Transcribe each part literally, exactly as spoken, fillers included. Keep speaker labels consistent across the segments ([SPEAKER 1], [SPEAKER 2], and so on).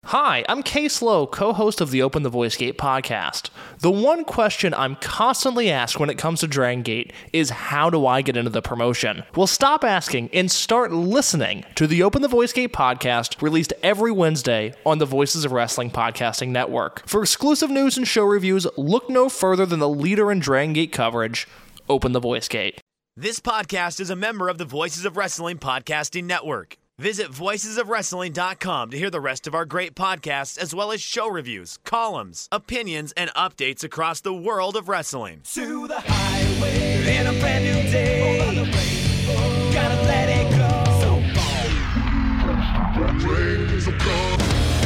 [SPEAKER 1] Hi, I'm Case Lowe, co-host of the Open the Voice Gate podcast. The one question I'm constantly asked when it comes to Dragon Gate is, how do I get into the promotion? Well, stop asking and start listening to the Open the Voice Gate podcast, released every Wednesday on the Voices of Wrestling podcasting network. For exclusive news and show reviews, look no further than the leader in Dragon Gate coverage, Open the Voice Gate.
[SPEAKER 2] This podcast is a member of the Voices of Wrestling podcasting network. Visit voices of wrestling dot com to hear the rest of our great podcasts, as well as show reviews, columns, opinions, and updates across the world of wrestling.
[SPEAKER 3] To the highway in a brand new day. Over the rainbow, gotta let it go. So far.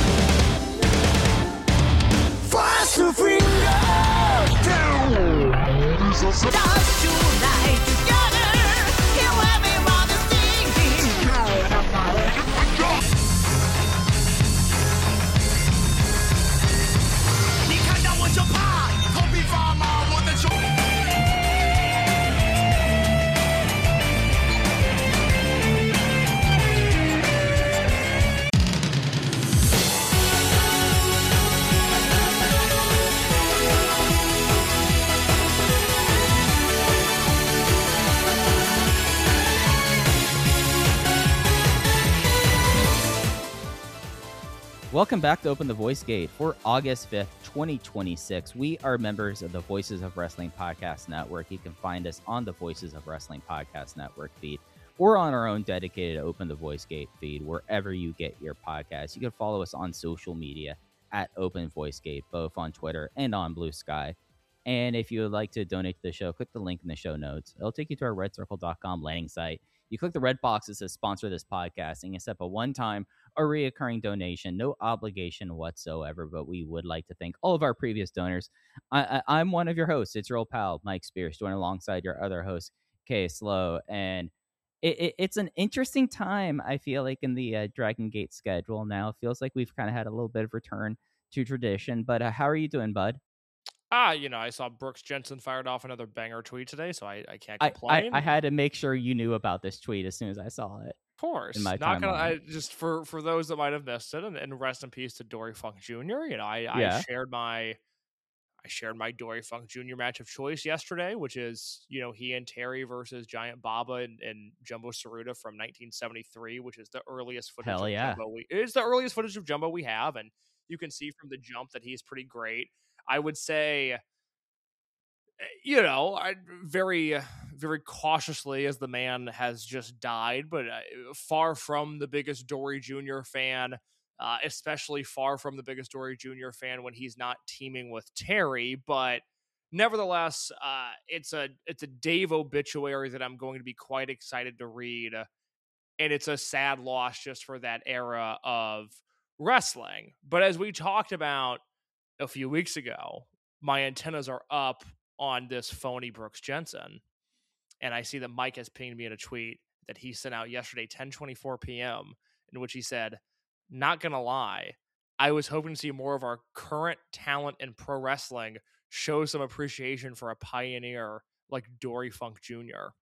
[SPEAKER 3] Fast to finger down. Dance tonight together. Here everyone is singing. 你看到我就怕，头皮发麻，我的手。
[SPEAKER 4] Welcome back to Open the Voice Gate for August fifth, twenty twenty-six. We are members of the Voices of Wrestling Podcast Network. You can find us on the Voices of Wrestling Podcast Network feed or on our own dedicated Open the Voice Gate feed, wherever you get your podcasts. You can follow us on social media at Open Voice Gate, both on Twitter and on Blue Sky. And if you would like to donate to the show, click the link in the show notes. It'll take you to our red circle dot com landing site. You click the red box that says sponsor this podcast, and you set up a one-time or reoccurring donation, no obligation whatsoever, but we would like to thank all of our previous donors. I, I, I'm one of your hosts. It's your old pal, Mike Spears, joined alongside your other host, Kay Slow. And it, it, it's an interesting time, I feel like, in the uh, Dragon Gate schedule now. It feels like we've kind of had a little bit of return to tradition. But uh, how are you doing, bud?
[SPEAKER 1] Ah, you know, I saw Brooks Jensen fired off another banger tweet today, so I, I can't
[SPEAKER 4] I,
[SPEAKER 1] complain.
[SPEAKER 4] I, I had to make sure you knew about this tweet as soon as I saw it.
[SPEAKER 1] Of course,
[SPEAKER 4] in my
[SPEAKER 1] not gonna.
[SPEAKER 4] timeline.
[SPEAKER 1] I, just for for those that might have missed it, and, and rest in peace to Dory Funk Junior You know, I,
[SPEAKER 4] Yeah.
[SPEAKER 1] I shared my I shared my Dory Funk Junior match of choice yesterday, which is, you know, he and Terry versus Giant Baba and, and Jumbo Tsuruta from nineteen seventy-three, which is the earliest footage.
[SPEAKER 4] Hell
[SPEAKER 1] of
[SPEAKER 4] yeah.
[SPEAKER 1] Jumbo we it's the earliest footage of Jumbo we have, and you can see from the jump that he's pretty great. I would say, you know, I very, very cautiously, as the man has just died, but uh, far from the biggest Dory Junior fan, uh, especially far from the biggest Dory Junior fan when he's not teaming with Terry. But nevertheless, uh, it's a it's a Dave obituary that I'm going to be quite excited to read, and it's a sad loss just for that era of wrestling. But as we talked about a few weeks ago, my antennas are up on this phony Brooks Jensen, and I see that Mike has pinged me in a tweet that he sent out yesterday, ten twenty-four p.m., in which he said, "Not gonna lie, I was hoping to see more of our current talent in pro wrestling show some appreciation for a pioneer like Dory Funk Junior"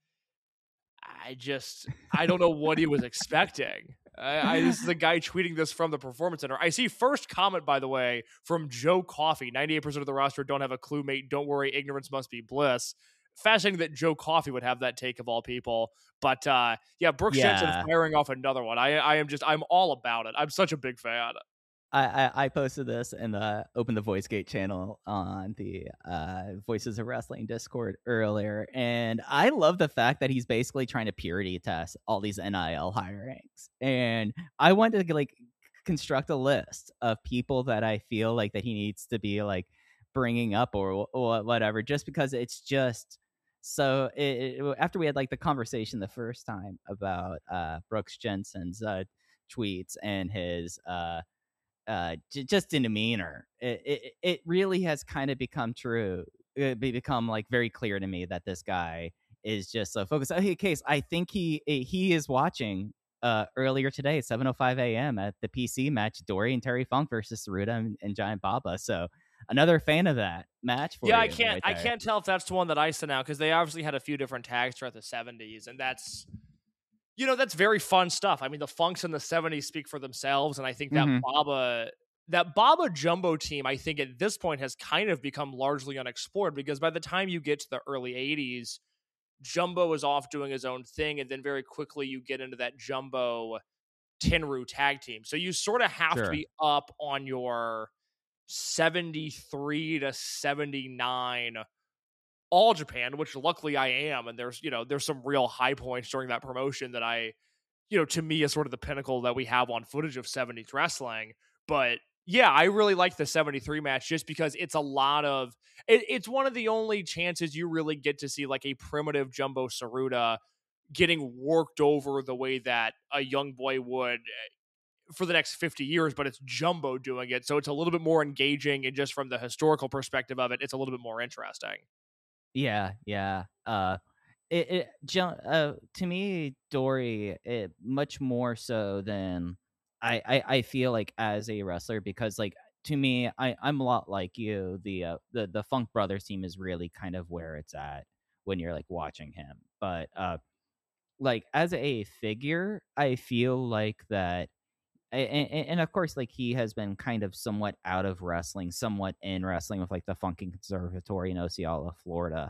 [SPEAKER 1] I just, I don't know what he was expecting. I, I This is a guy tweeting this from the Performance Center. I see first comment, by the way, from Joe Coffey. ninety-eight percent of the roster don't have a clue, mate. Don't worry, ignorance must be bliss. Fascinating that Joe Coffey would have that take of all people. But uh, yeah, Brooks
[SPEAKER 4] Yeah.
[SPEAKER 1] Jensen firing off another one. I, I am just, I'm all about it. I'm such a big fan.
[SPEAKER 4] I, I, I posted this in the Open the Voice Gate channel on the uh, Voices of Wrestling Discord earlier, and I love the fact that he's basically trying to purity test all these N I L hirings. And I wanted to like construct a list of people that I feel like that he needs to be like bringing up or, or whatever, just because it's just so. It, it, after we had like the conversation the first time about uh, Brooks Jensen's uh, tweets and his. Uh, uh j- just in demeanor, it, it it really has kind of become true it be- become like very clear to me that this guy is just so focused. Oh, hey, Case, I think he he is watching uh earlier today at seven oh five a.m. at the P C match, Dory and Terry Funk versus Tsuruta and, and Giant Baba. So another fan of that match for
[SPEAKER 1] Yeah,
[SPEAKER 4] you
[SPEAKER 1] I can't
[SPEAKER 4] right
[SPEAKER 1] I
[SPEAKER 4] there.
[SPEAKER 1] can't tell if that's the one that I sent out, because they obviously had a few different tags throughout the seventies, and that's You know, that's very fun stuff. I mean, the funks in the seventies speak for themselves, and I think that
[SPEAKER 4] Mm-hmm.
[SPEAKER 1] Baba that Baba Jumbo team, I think at this point has kind of become largely unexplored, because by the time you get to the early eighties, Jumbo is off doing his own thing, and then very quickly you get into that Jumbo Tenryu tag team. So you sort of have
[SPEAKER 4] Sure.
[SPEAKER 1] to be up on your seventy-three to seventy-nine All Japan, which luckily I am, and there's, you know, there's some real high points during that promotion that I, you know, to me is sort of the pinnacle that we have on footage of seventies wrestling. But yeah, I really like the seventy-three match just because it's a lot of it, it's one of the only chances you really get to see like a primitive Jumbo Saruta getting worked over the way that a young boy would for the next fifty years, but it's Jumbo doing it. So it's a little bit more engaging, and just from the historical perspective of it, it's a little bit more interesting.
[SPEAKER 4] Yeah, yeah. Uh, it, it Ju- uh, to me, Dory, it much more so than I, I, I feel like as a wrestler, because like to me, I, I'm a lot like you. The uh, the the Funk Brothers team is really kind of where it's at when you're like watching him. But uh, like as a figure, I feel like that. And, and of course, like he has been kind of somewhat out of wrestling, somewhat in wrestling with like the Funkin' Conservatory in Osceola, Florida,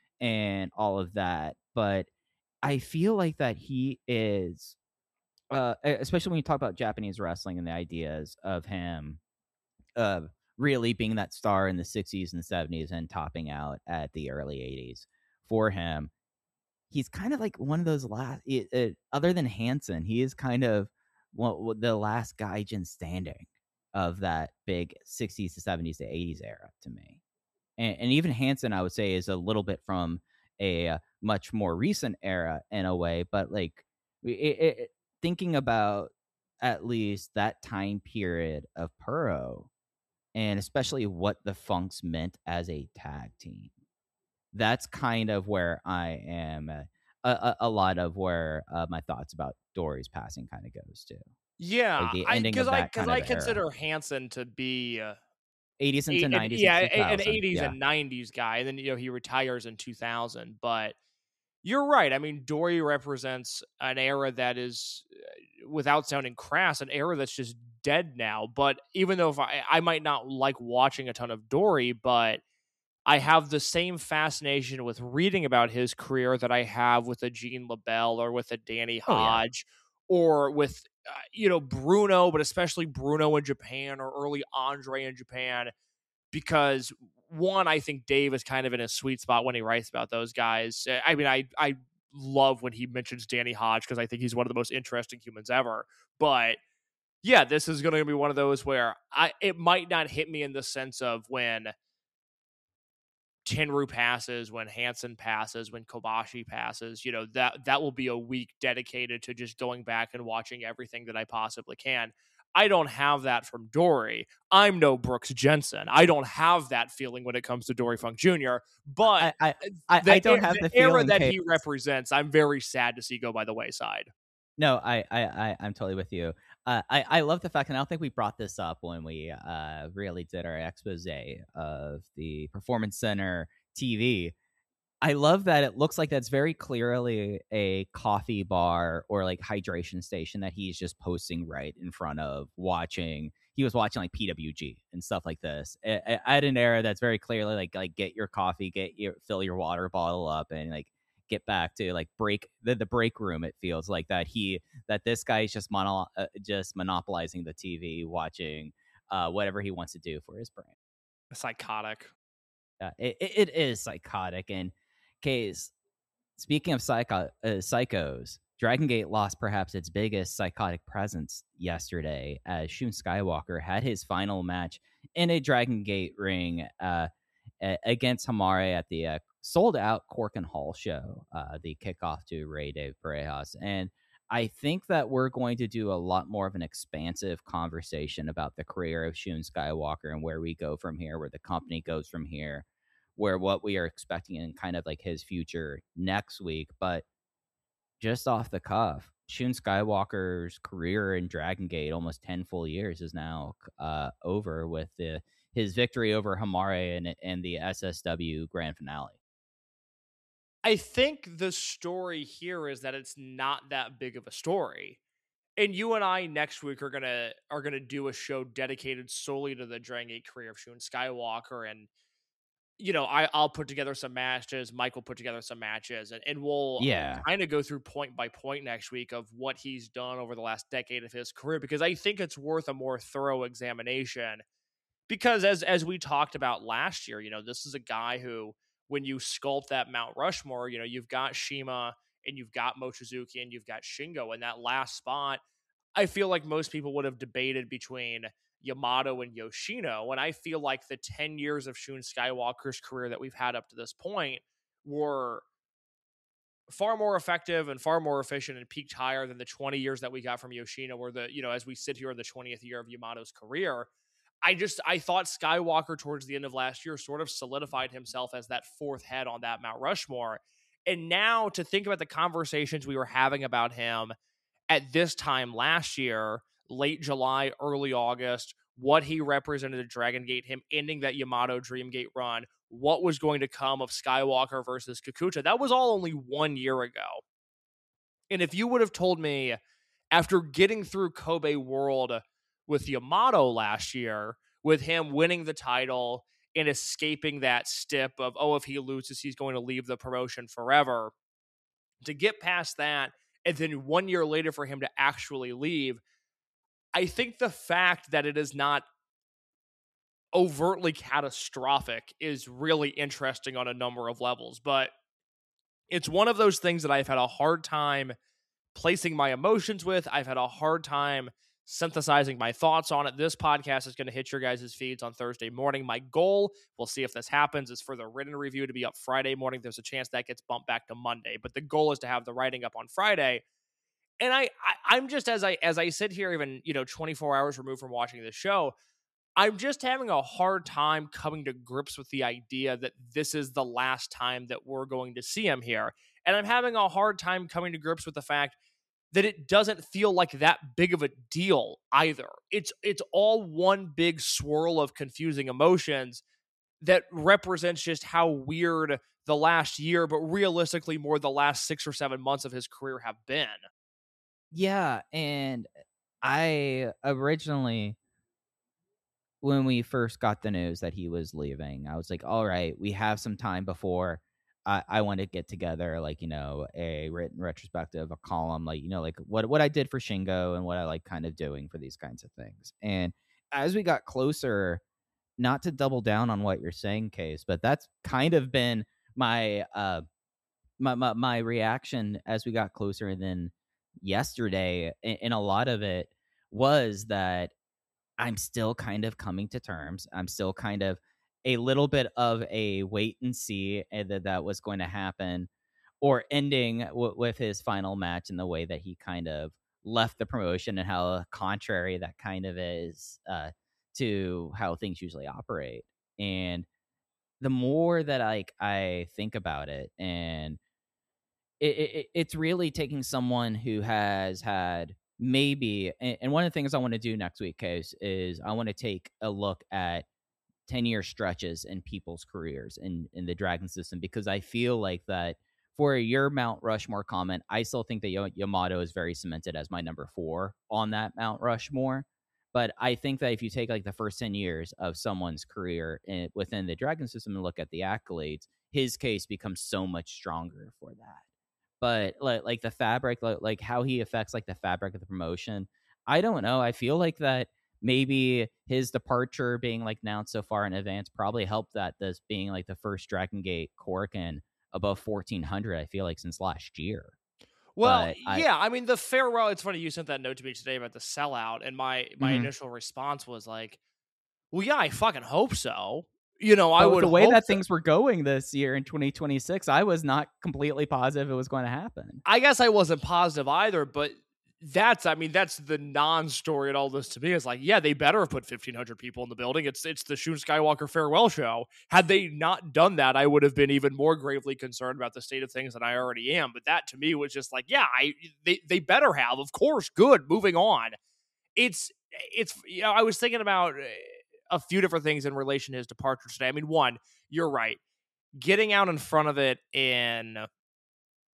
[SPEAKER 4] and all of that. But I feel like that he is, uh, e- especially when you talk about Japanese wrestling and the ideas of him, uh, really being that star in the sixties and seventies and topping out at the early eighties for him. He's kind of like one of those last, it, it, other than Hansen, he is kind of well, the last gaijin standing of that big sixties to seventies to eighties era to me. And, and even Hansen, I would say, is a little bit from a uh, much more recent era in a way. But like it, it, it- thinking about at least that time period of Puro, and especially what the Funks meant as a tag team, that's kind of where I am. Uh, a, a, a lot of where uh, my thoughts about Dory's passing kind of goes to, like
[SPEAKER 1] Yeah,
[SPEAKER 4] the
[SPEAKER 1] I
[SPEAKER 4] ending
[SPEAKER 1] because
[SPEAKER 4] of
[SPEAKER 1] I
[SPEAKER 4] that
[SPEAKER 1] because
[SPEAKER 4] kind of
[SPEAKER 1] I
[SPEAKER 4] era,
[SPEAKER 1] consider Hansen to be uh,
[SPEAKER 4] eighties
[SPEAKER 1] a,
[SPEAKER 4] into
[SPEAKER 1] an,
[SPEAKER 4] nineties and
[SPEAKER 1] yeah a- an
[SPEAKER 4] two thousand.
[SPEAKER 1] eighties
[SPEAKER 4] Yeah.
[SPEAKER 1] and nineties guy, and then you know he retires in two thousand. But you're right. I mean, Dory represents an era that is, uh, without sounding crass, an era that's just dead now. But even though if I I might not like watching a ton of Dory, but I have the same fascination with reading about his career that I have with a Gene LaBelle or with a Danny
[SPEAKER 4] Oh yeah.
[SPEAKER 1] Hodge or with, uh, you know, Bruno, but especially Bruno in Japan or early Andre in Japan, because one, I think Dave is kind of in a sweet spot when he writes about those guys. Uh, I mean, I, I love when he mentions Danny Hodge because I think he's one of the most interesting humans ever. But yeah, this is going to be one of those where I it might not hit me in the sense of when Tenryu passes, when Hansen passes, when Kobashi passes, you know, that that will be a week dedicated to just going back and watching everything that I possibly can. I don't have that from Dory. I'm no Brooks Jensen. I don't have that feeling when it comes to Dory Funk Junior But
[SPEAKER 4] I I I,
[SPEAKER 1] the,
[SPEAKER 4] I don't
[SPEAKER 1] e-
[SPEAKER 4] have
[SPEAKER 1] the
[SPEAKER 4] the
[SPEAKER 1] era
[SPEAKER 4] feeling.
[SPEAKER 1] that
[SPEAKER 4] Kate.
[SPEAKER 1] he represents, I'm very sad to see go by the wayside.
[SPEAKER 4] No, I, I, I, I'm totally with you. Uh, I, I love the fact, and I don't think we brought this up when we uh, really did our expose of the Performance Center T V. I love that it looks like that's very clearly a coffee bar or like hydration station that he's just posting right in front of watching. He was watching like P W G and stuff like this at, at an era that's very clearly like like get your coffee, get your fill your water bottle up, and like get back to like break the, the break room. It feels like that he that this guy is just mono, uh, just monopolizing the T V, watching uh, whatever he wants to do for his brand.
[SPEAKER 1] Psychotic.
[SPEAKER 4] Yeah, it, it, it is psychotic. And case speaking of psycho uh, psychos, Dragon Gate lost perhaps its biggest psychotic presence yesterday as Shun Skywalker had his final match in a Dragon Gate ring uh, a- against Hamare at the uh, sold out Cork and Hall show, uh, the kickoff to Rey de Parejas. And I think that we're going to do a lot more of an expansive conversation about the career of Shun Skywalker and where we go from here, where the company goes from here, where what we are expecting in kind of like his future next week. But just off the cuff, Shun Skywalker's career in Dragon Gate, almost ten full years, is now uh, over with the his victory over Hamare and, and the S S W grand finale.
[SPEAKER 1] I think the story here is that it's not that big of a story. And you and I next week are gonna are gonna do a show dedicated solely to the Dragon Gate career of Shun Skywalker, and you know, I, I'll put together some matches. Mike will put together some matches, and, and we'll
[SPEAKER 4] Yeah.
[SPEAKER 1] kind of go through point by point next week of what he's done over the last decade of his career, because I think it's worth a more thorough examination. Because as as we talked about last year, you know, this is a guy who, when you sculpt that Mount Rushmore, you know, you've got Shima and you've got Mochizuki and you've got Shingo in that last spot. I feel like most people would have debated between Yamato and Yoshino, and I feel like the ten years of Shun Skywalker's career that we've had up to this point were far more effective and far more efficient and peaked higher than the twenty years that we got from Yoshino, where the, you know, as we sit here in the twentieth year of Yamato's career. I just, I thought Skywalker towards the end of last year sort of solidified himself as that fourth head on that Mount Rushmore. And now to think about the conversations we were having about him at this time last year, late July, early August, what he represented at Dragon Gate, him ending that Yamato Dream Gate run, what was going to come of Skywalker versus Kikuta, that was all only one year ago. And if you would have told me after getting through Kobe World with Yamato last year, with him winning the title and escaping that stip of, oh, if he loses, he's going to leave the promotion forever, to get past that, and then one year later for him to actually leave, I think the fact that it is not overtly catastrophic is really interesting on a number of levels. But it's one of those things that I've had a hard time placing my emotions with. I've had a hard time synthesizing my thoughts on it. This podcast is going to hit your guys' feeds on Thursday morning. My goal, we'll see if this happens, is for the written review to be up Friday morning. There's a chance that gets bumped back to Monday, but the goal is to have the writing up on Friday. And I, I I'm just, as I as I sit here, even, you know, twenty-four hours removed from watching this show, I'm just having a hard time coming to grips with the idea that this is the last time that we're going to see him here. And I'm having a hard time coming to grips with the fact that it doesn't feel like that big of a deal either. It's it's all one big swirl of confusing emotions that represents just how weird the last year, but realistically more the last six or seven months of his career have been.
[SPEAKER 4] Yeah, and I originally, when we first got the news that he was leaving, I was like, all right, we have some time before I, I want to get together, like, you know, a written retrospective, a column, like, you know, like what, what I did for Shingo and what I like kind of doing for these kinds of things. And as we got closer, not to double down on what you're saying, Case, but that's kind of been my, uh, my, my, my reaction as we got closer. And then yesterday, and, and a lot of it was that I'm still kind of coming to terms. I'm still kind of a little bit of a wait and see that that was going to happen, or ending w- with his final match in the way that he kind of left the promotion, and how contrary that kind of is uh, to how things usually operate. And the more that like I think about it, and it, it, it's really taking someone who has had maybe, and, and one of the things I want to do next week, Case, is I want to take a look at ten-year stretches in people's careers in, in the Dragon system, because I feel like that for your Mount Rushmore comment, I still think that Yamato is very cemented as my number four on that Mount Rushmore. But I think that if you take like the first ten years of someone's career in, within the Dragon system and look at the accolades, his case becomes so much stronger for that. But like, like the fabric, like, like how he affects like the fabric of the promotion, I don't know. I feel like that maybe his departure being like announced so far in advance probably helped that this being like the first Dragon Gate Korakuen above fourteen hundred, I feel like, since last year.
[SPEAKER 1] Well,
[SPEAKER 4] I,
[SPEAKER 1] yeah, I mean, the farewell, it's funny, you sent that note to me today about the sellout, and my, my
[SPEAKER 4] mm-hmm.
[SPEAKER 1] initial response was like, well, yeah, I fucking hope so. You know, I
[SPEAKER 4] but
[SPEAKER 1] would
[SPEAKER 4] the way
[SPEAKER 1] hope
[SPEAKER 4] that
[SPEAKER 1] so.
[SPEAKER 4] Things were going this year in twenty twenty-six, I was not completely positive it was going to happen.
[SPEAKER 1] I guess I wasn't positive either, but that's, I mean, that's the non-story in all this to me. Is like, yeah, they better have put fifteen hundred people in the building. It's it's the Shun Skywalker farewell show. Had they not done that, I would have been even more gravely concerned about the state of things than I already am. But that to me was just like, yeah, I they they better have, of course. Good, moving on. It's it's you know, I was thinking about a few different things in relation to his departure today. I mean, one, you're right. Getting out in front of it in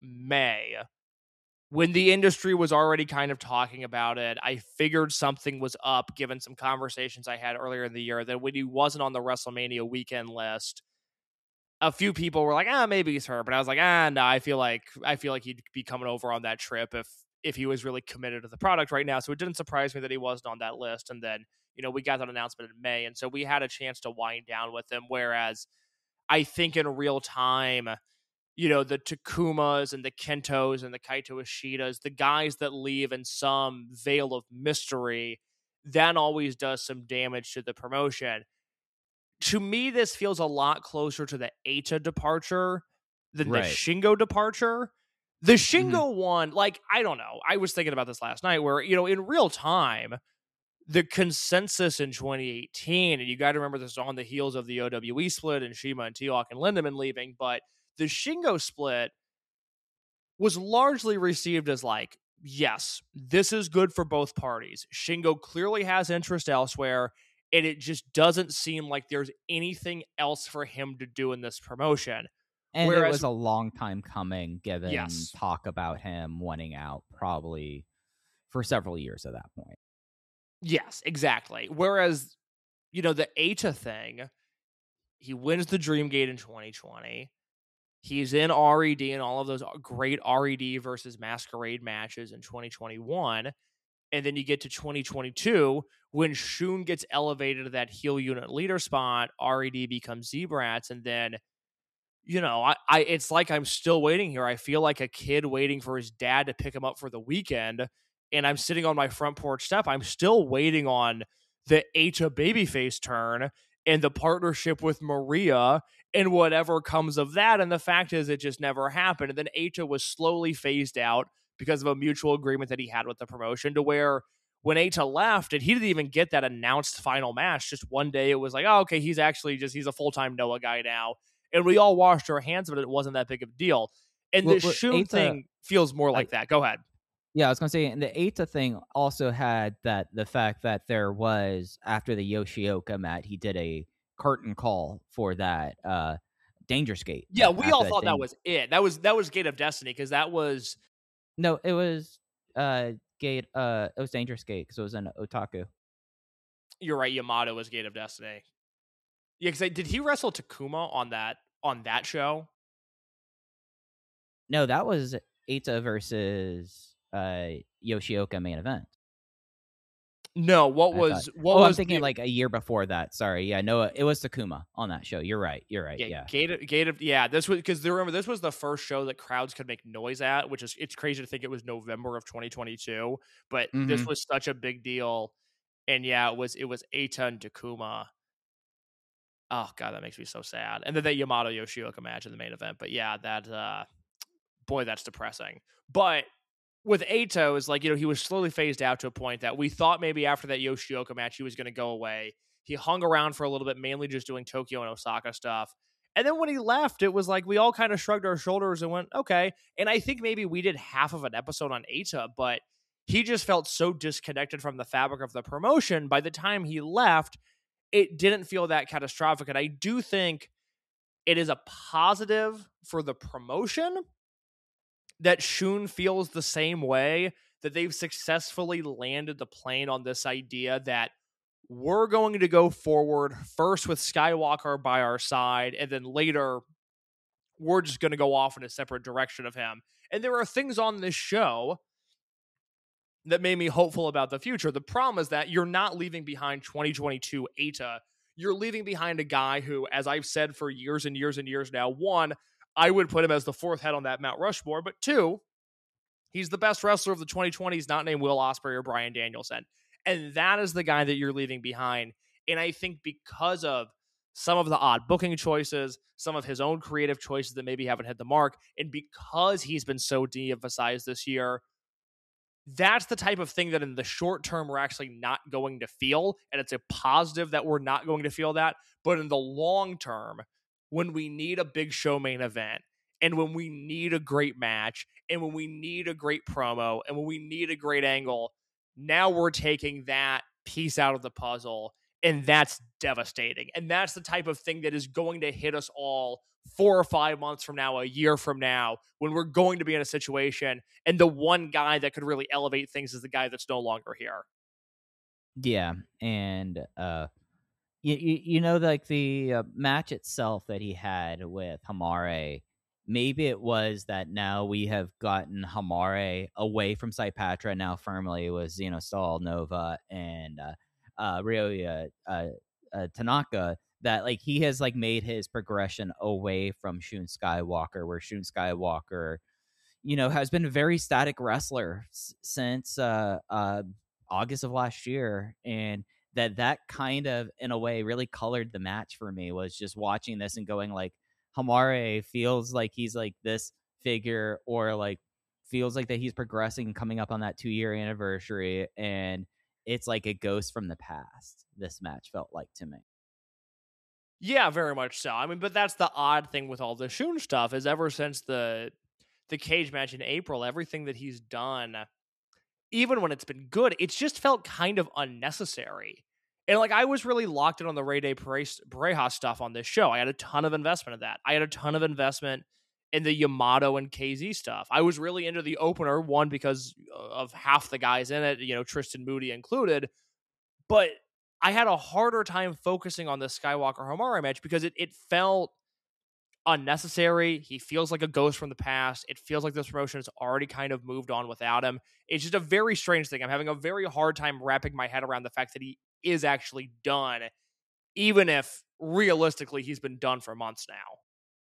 [SPEAKER 1] May, when the industry was already kind of talking about it, I figured something was up given some conversations I had earlier in the year that when he wasn't on the WrestleMania weekend list, a few people were like, ah, maybe he's hurt. But I was like, ah, no, I feel like I feel like he'd be coming over on that trip if if he was really committed to the product right now. So it didn't surprise me that he wasn't on that list. And then, you know, we got that announcement in May. And so we had a chance to wind down with him. Whereas I think in real time, you know, the Takumas and the Kentos and the Kaito Ishidas, the guys that leave in some veil of mystery, that always does some damage to the promotion. To me, this feels a lot closer to the Eita departure than
[SPEAKER 4] Right.
[SPEAKER 1] the Shingo departure. The Shingo
[SPEAKER 4] Mhm.
[SPEAKER 1] one, like, I don't know. I was thinking about this last night where, you know, in real time, the consensus in twenty eighteen, and you got to remember this is on the heels of the O W E split and Shima and T-Hawk and Lindemann leaving, but the Shingo split was largely received as like, yes, this is good for both parties. Shingo clearly has interest elsewhere, and it just doesn't seem like there's anything else for him to do in this promotion.
[SPEAKER 4] And it
[SPEAKER 1] Whereas-
[SPEAKER 4] was a long time coming, given
[SPEAKER 1] Yes.
[SPEAKER 4] talk about him wanting out probably for several years at that point.
[SPEAKER 1] Yes, exactly. Whereas, you know, the Eita thing, he wins the Dream Gate in twenty twenty. He's in R E D and all of those great R E D versus Masquerade matches in twenty twenty-one. And then you get to twenty twenty-two, when Shun gets elevated to that heel unit leader spot, R E D becomes Z-Brats, and then, you know, I, I it's like I'm still waiting here. I feel like a kid waiting for his dad to pick him up for the weekend, and I'm sitting on my front porch step. I'm still waiting on the Eita babyface turn and the partnership with Maria and whatever comes of that. And the fact is, it just never happened. And then Eita was slowly phased out because of a mutual agreement that he had with the promotion, to where when Eita left, and he didn't even get that announced final match, just one day it was like, oh, okay, he's actually just, he's a full-time Noah guy now. And we all washed our hands of it. It wasn't that big of a deal. And
[SPEAKER 4] Well,
[SPEAKER 1] the
[SPEAKER 4] well,
[SPEAKER 1] Shun
[SPEAKER 4] Eita-
[SPEAKER 1] thing feels more like
[SPEAKER 4] I-
[SPEAKER 1] that. Go ahead.
[SPEAKER 4] Yeah, I was gonna say, and the Eita thing also had that the fact that there was, after the Yoshioka match, he did a curtain call for that uh Dangerous Gate.
[SPEAKER 1] Yeah,
[SPEAKER 4] that-
[SPEAKER 1] we
[SPEAKER 4] after
[SPEAKER 1] all
[SPEAKER 4] that
[SPEAKER 1] thought that
[SPEAKER 4] Dan-
[SPEAKER 1] was it. That was that was Gate of Destiny, because that was
[SPEAKER 4] no, it was uh Gate. Uh, it was Dangerous Gate because it was in Otaku.
[SPEAKER 1] you're right. Yamato was Gate of Destiny. Yeah, because did he wrestle Takuma on that on that show?
[SPEAKER 4] No, that was Eita versus uh Yoshioka main event.
[SPEAKER 1] No, what
[SPEAKER 4] I
[SPEAKER 1] was
[SPEAKER 4] thought-
[SPEAKER 1] what
[SPEAKER 4] oh,
[SPEAKER 1] was
[SPEAKER 4] I'm thinking
[SPEAKER 1] the-
[SPEAKER 4] like a year before that. Sorry, yeah, no, it was Takuma on that show. You're right. You're right.
[SPEAKER 1] yeah,
[SPEAKER 4] Yeah.
[SPEAKER 1] Gate of, Gate of yeah. This was because remember this was the first show that crowds could make noise at, which is it's crazy to think it was November of twenty twenty-two, but this
[SPEAKER 4] Mhm.
[SPEAKER 1] was such a big deal, and yeah, it was it was Eita and Takuma. Oh god, that makes me so sad. And then that Yamato Yoshioka match in the main event, but yeah, that uh, boy, that's depressing. But with Eita, it was like, you know, he was slowly phased out to a point that we thought maybe after that Yoshioka match he was going to go away. He hung around for a little bit, mainly just doing Tokyo and Osaka stuff. And then when he left, it was like we all kind of shrugged our shoulders and went, okay. And I think maybe we did half of an episode on Eita, but he just felt so disconnected from the fabric of the promotion. By the time he left, it didn't feel that catastrophic. And I do think it is a positive for the promotion that Shun feels the same way, that they've successfully landed the plane on this idea that we're going to go forward first with Skywalker by our side, and then later we're just going to go off in a separate direction of him. And there are things on this show that made me hopeful about the future. The problem is that you're not leaving behind twenty twenty-two Eita. You're leaving behind a guy who, as I've said for years and years and years now, one, I would put him as the fourth head on that Mount Rushmore, but two, he's the best wrestler of the twenty twenties, not named Will Ospreay or Bryan Danielson. And that is the guy that you're leaving behind. And I think because of some of the odd booking choices, some of his own creative choices that maybe haven't hit the mark, and because he's been so de-emphasized this year, that's the type of thing that in the short term we're actually not going to feel. And it's a positive that we're not going to feel that. But in the long term, when we need a big show main event, and when we need a great match, and when we need a great promo, and when we need a great angle, now we're taking that piece out of the puzzle, And that's devastating. And that's the type of thing that is going to hit us all four or five months from now, a year from now, when we're going to be in a situation and the one guy that could really elevate things is the guy that's no longer here.
[SPEAKER 4] Yeah, and uh, you, you, you know, like the uh, match itself that he had with Hamare, maybe it was that now we have gotten Hamare away from Saipatra now firmly with Xenostal, Nova, and uh, uh, Ryoya uh, uh, Tanaka, that like he has like made his progression away from Shun Skywalker, where Shun Skywalker, you know, has been a very static wrestler s- since uh, uh, August of last year, and that that kind of in a way really colored the match for me, was just watching this and going like, Hamare feels like he's like this figure, or like feels like that he's progressing, coming up on that two year anniversary, and it's like a ghost from the past. This match felt like to me.
[SPEAKER 1] Yeah, very much so. I mean, but that's the odd thing with all the Shun stuff, is ever since the the cage match in April, everything that he's done, even when it's been good, it's just felt kind of unnecessary. And like, I was really locked in on the Rey de Pareja stuff on this show. I had a ton of investment in that. I had a ton of investment in the Yamato and K Z stuff. I was really into the opener, one, because of half the guys in it, you know, Tristan Moody included. But I had a harder time focusing on the Skywalker Hamare match because it, it felt unnecessary. He feels like a ghost from the past. It feels like this promotion has already kind of moved on without him. It's just a very strange thing. I'm having a very hard time wrapping my head around the fact that he is actually done, even if realistically he's been done for months now.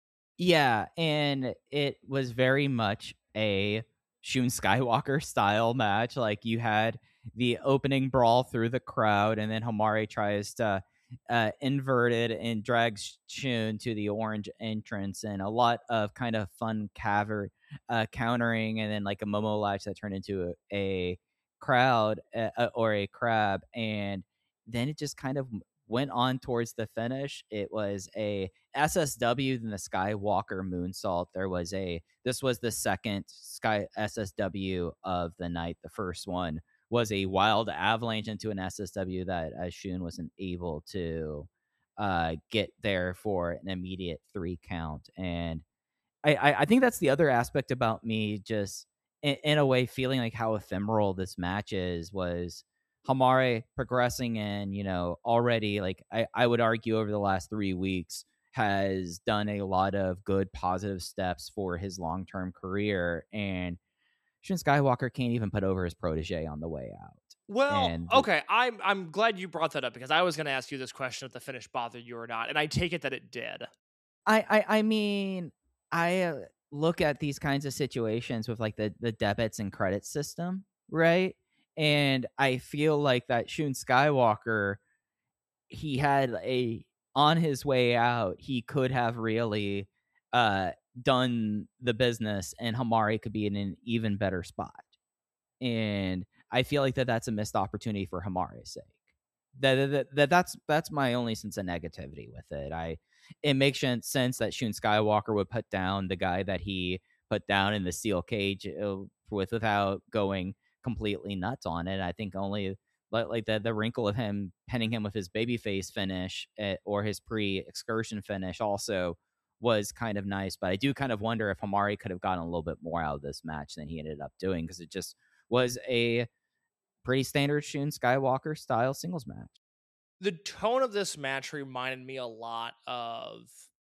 [SPEAKER 4] Yeah, and it was very much a Shun Skywalker style match. Like, you had the opening brawl through the crowd, and then Hamare tries to uh, invert it and drags Shun to the orange entrance, and a lot of kind of fun caver uh, countering, and then like a Momo latch that turned into a, a crowd uh, or a crab, and then it just kind of went on towards the finish. It was a S S W than the Skywalker moonsault. There was a this was the second Sky S S W of the night. The first one was a wild avalanche into an S S W that uh, Shun wasn't able to uh, get there for an immediate three count. And I, I, I think that's the other aspect about me just in, in a way feeling like how ephemeral this match is, was Hamare progressing and, you know, already, like, I, I would argue over the last three weeks has done a lot of good positive steps for his long-term career, and Shun Skywalker can't even put over his protege on the way out.
[SPEAKER 1] Well,
[SPEAKER 4] And
[SPEAKER 1] okay, I'm I'm glad you brought that up, because I was going to ask you this question if the finish bothered you or not, and I take it that it did.
[SPEAKER 4] I, I, I mean, I uh, look at these kinds of situations with like the, the debits and credits system, right? And I feel like that Shun Skywalker, he had a, on his way out, he could have really uh, done the business, and Hamare could be in an even better spot. And I feel like that that's a missed opportunity for Hamare's sake. That, that, that that's that's my only sense of negativity with it. I it makes sense that Shun Skywalker would put down the guy that he put down in the steel cage with without going completely nuts on it. I think only like the the wrinkle of him pinning him with his babyface finish at, or his pre-excursion finish also was kind of nice. But I do kind of wonder if Hamare could have gotten a little bit more out of this match than he ended up doing, because it just was a pretty standard Shun Skywalker style singles match.
[SPEAKER 1] The tone of this match reminded me a lot of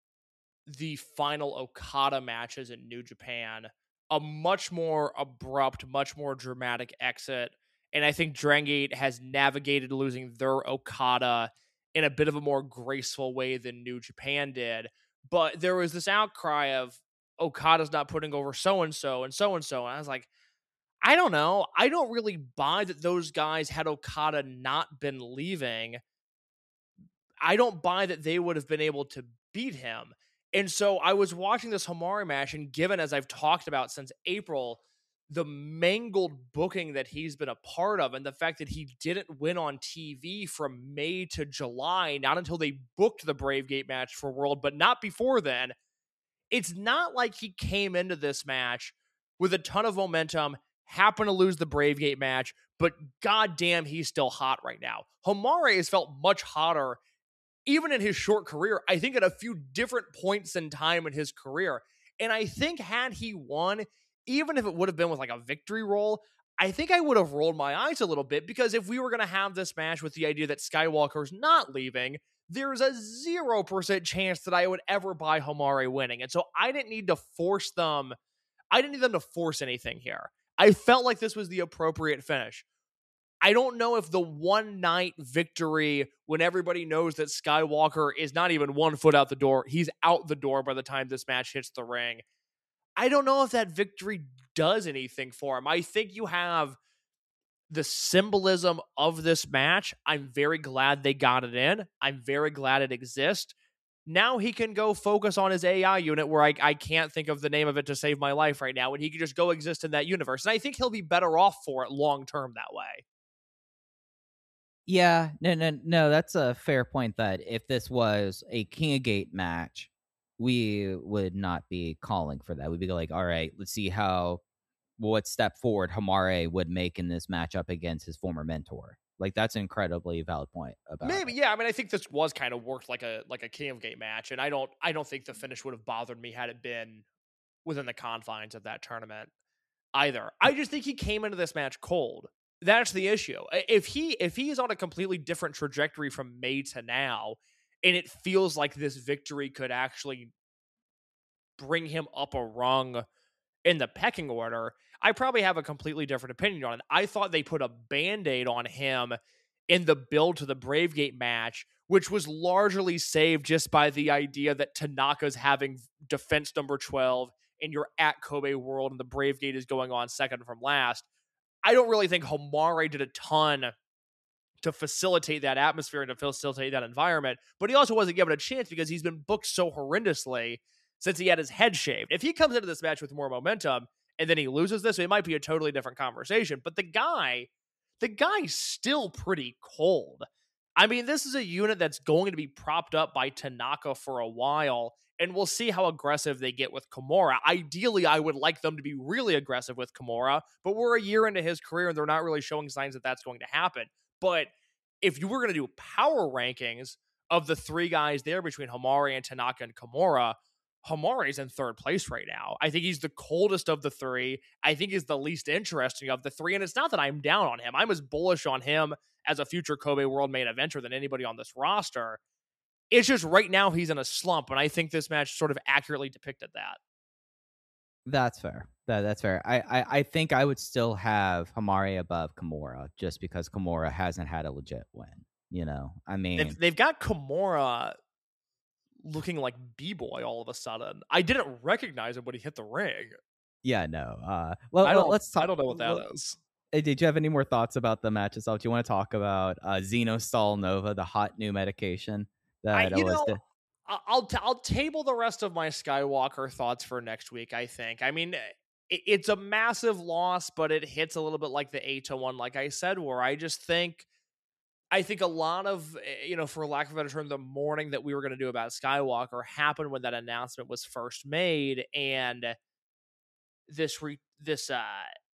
[SPEAKER 1] the final Okada matches in New Japan. A much more abrupt, much more dramatic exit. And I think Dragon Gate has navigated losing their Okada in a bit of a more graceful way than New Japan did. But there was this outcry of Okada's not putting over so-and-so and so-and-so. And I was like, I don't know. I don't really buy that those guys, had Okada not been leaving, I don't buy that they would have been able to beat him. And so I was watching this Hamare match, and given, as I've talked about since April, the mangled booking that he's been a part of, and the fact that he didn't win on T V from May to July, not until they booked the Brave Gate match for World, but not before then, it's not like he came into this match with a ton of momentum, happened to lose the Brave Gate match, but goddamn, he's still hot right now. Homare has felt much hotter, even in his short career, I think at a few different points in time in his career. And I think had he won, even if it would have been with like a victory roll, I think I would have rolled my eyes a little bit, because if we were going to have this match with the idea that Skywalker's not leaving, there's a zero percent chance that I would ever buy Homare winning. And so I didn't need to force them. I didn't need them to force anything here. I felt like this was the appropriate finish. I don't know if the one night victory, when everybody knows that Skywalker is not even one foot out the door, he's out the door by the time this match hits the ring. I don't know if that victory does anything for him. I think you have the symbolism of this match. I'm very glad they got it in. I'm very glad it exists. Now he can go focus on his A I unit, where I, I can't think of the name of it to save my life right now, and he can just go exist in that universe. And I think he'll be better off for it long term that way.
[SPEAKER 4] Yeah, no, no, no. That's a fair point. That if this was a King of Gate match, we would not be calling for that. We'd be like, all right, let's see how what step forward Homare would make in this matchup against his former mentor. Like, that's an incredibly valid point about
[SPEAKER 1] Maybe,
[SPEAKER 4] it.
[SPEAKER 1] yeah. I mean, I think this was kind of worked like a like a King of Gate match, and I don't I don't think the finish would have bothered me had it been within the confines of that tournament either. I just think he came into this match cold. That's the issue. If he if he is on a completely different trajectory from May to now, and it feels like this victory could actually bring him up a rung in the pecking order, I probably have a completely different opinion on it. I thought they put a Band-Aid on him in the build to the Brave Gate match, which was largely saved just by the idea that Tanaka's having defense number twelve, and you're at Kobe World, and the Brave Gate is going on second from last. I don't really think Homare did a ton to facilitate that atmosphere and to facilitate that environment, but he also wasn't given a chance because he's been booked so horrendously since he had his head shaved. If he comes into this match with more momentum and then he loses this, it might be a totally different conversation. But the guy, the guy's still pretty cold. I mean, this is a unit that's going to be propped up by Tanaka for a while, and we'll see how aggressive they get with Kimura. Ideally, I would like them to be really aggressive with Kimura, but we're a year into his career, and they're not really showing signs that that's going to happen. But if you were going to do power rankings of the three guys there between Homare and Tanaka and Kimura, Homare's in third place right now. I think he's the coldest of the three. I think he's the least interesting of the three, and it's not that I'm down on him. I'm as bullish on him as a future Kobe World main eventer than anybody on this roster. It's just right now he's in a slump, and I think this match sort of accurately depicted that.
[SPEAKER 4] That's fair. That, that's fair. I, I, I think I would still have Homare above Kimura, just because Kimura hasn't had a legit win. You know, I mean,
[SPEAKER 1] They've, they've got Kimura looking like B-Boy all of a sudden. I didn't recognize him when he hit the ring.
[SPEAKER 4] Yeah, no. Uh, well,
[SPEAKER 1] I don't,
[SPEAKER 4] let's talk.
[SPEAKER 1] I don't know what that
[SPEAKER 4] well,
[SPEAKER 1] is.
[SPEAKER 4] Did you have any more thoughts about the match itself? Do you want to talk about uh, Xenosol Nova, the hot new medication that
[SPEAKER 1] I, you
[SPEAKER 4] was
[SPEAKER 1] know,
[SPEAKER 4] the-
[SPEAKER 1] I'll t- I'll table the rest of my Skywalker thoughts for next week. I think. I mean, it, it's a massive loss, but it hits a little bit like the eight to one, like I said, where I just think, I think a lot of, you know, for lack of a better term, the morning that we were going to do about Skywalker happened when that announcement was first made, and this re- this uh,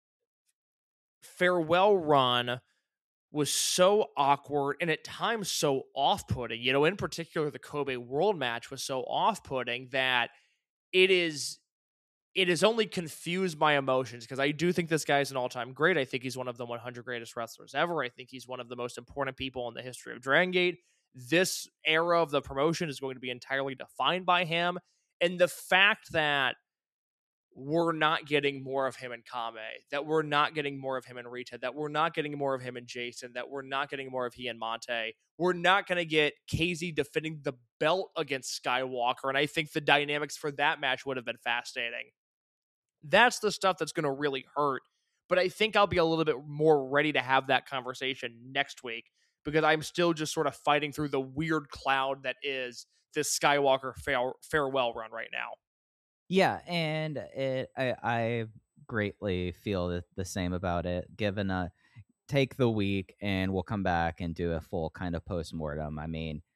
[SPEAKER 1] farewell run was so awkward and at times so off-putting. You know, in particular, the Kobe World match was so off-putting that it is it has only confused my emotions, because I do think this guy is an all-time great. I think he's one of the one hundred greatest wrestlers ever. I think he's one of the most important people in the history of Dragon Gate. This era of the promotion is going to be entirely defined by him. And the fact that we're not getting more of him in Kame, that we're not getting more of him in Rita, that we're not getting more of him in Jason, that we're not getting more of he and Monte, we're not going to get K Z defending the belt against Skywalker, and I think the dynamics for that match would have been fascinating. That's the stuff that's going to really hurt, but I think I'll be a little bit more ready to have that conversation next week, because I'm still just sort of fighting through the weird cloud that is this Skywalker fare- farewell run right now.
[SPEAKER 4] Yeah, and it, I, I greatly feel the, the same about it. Given a take the week, and we'll come back and do a full kind of post-mortem. I mean,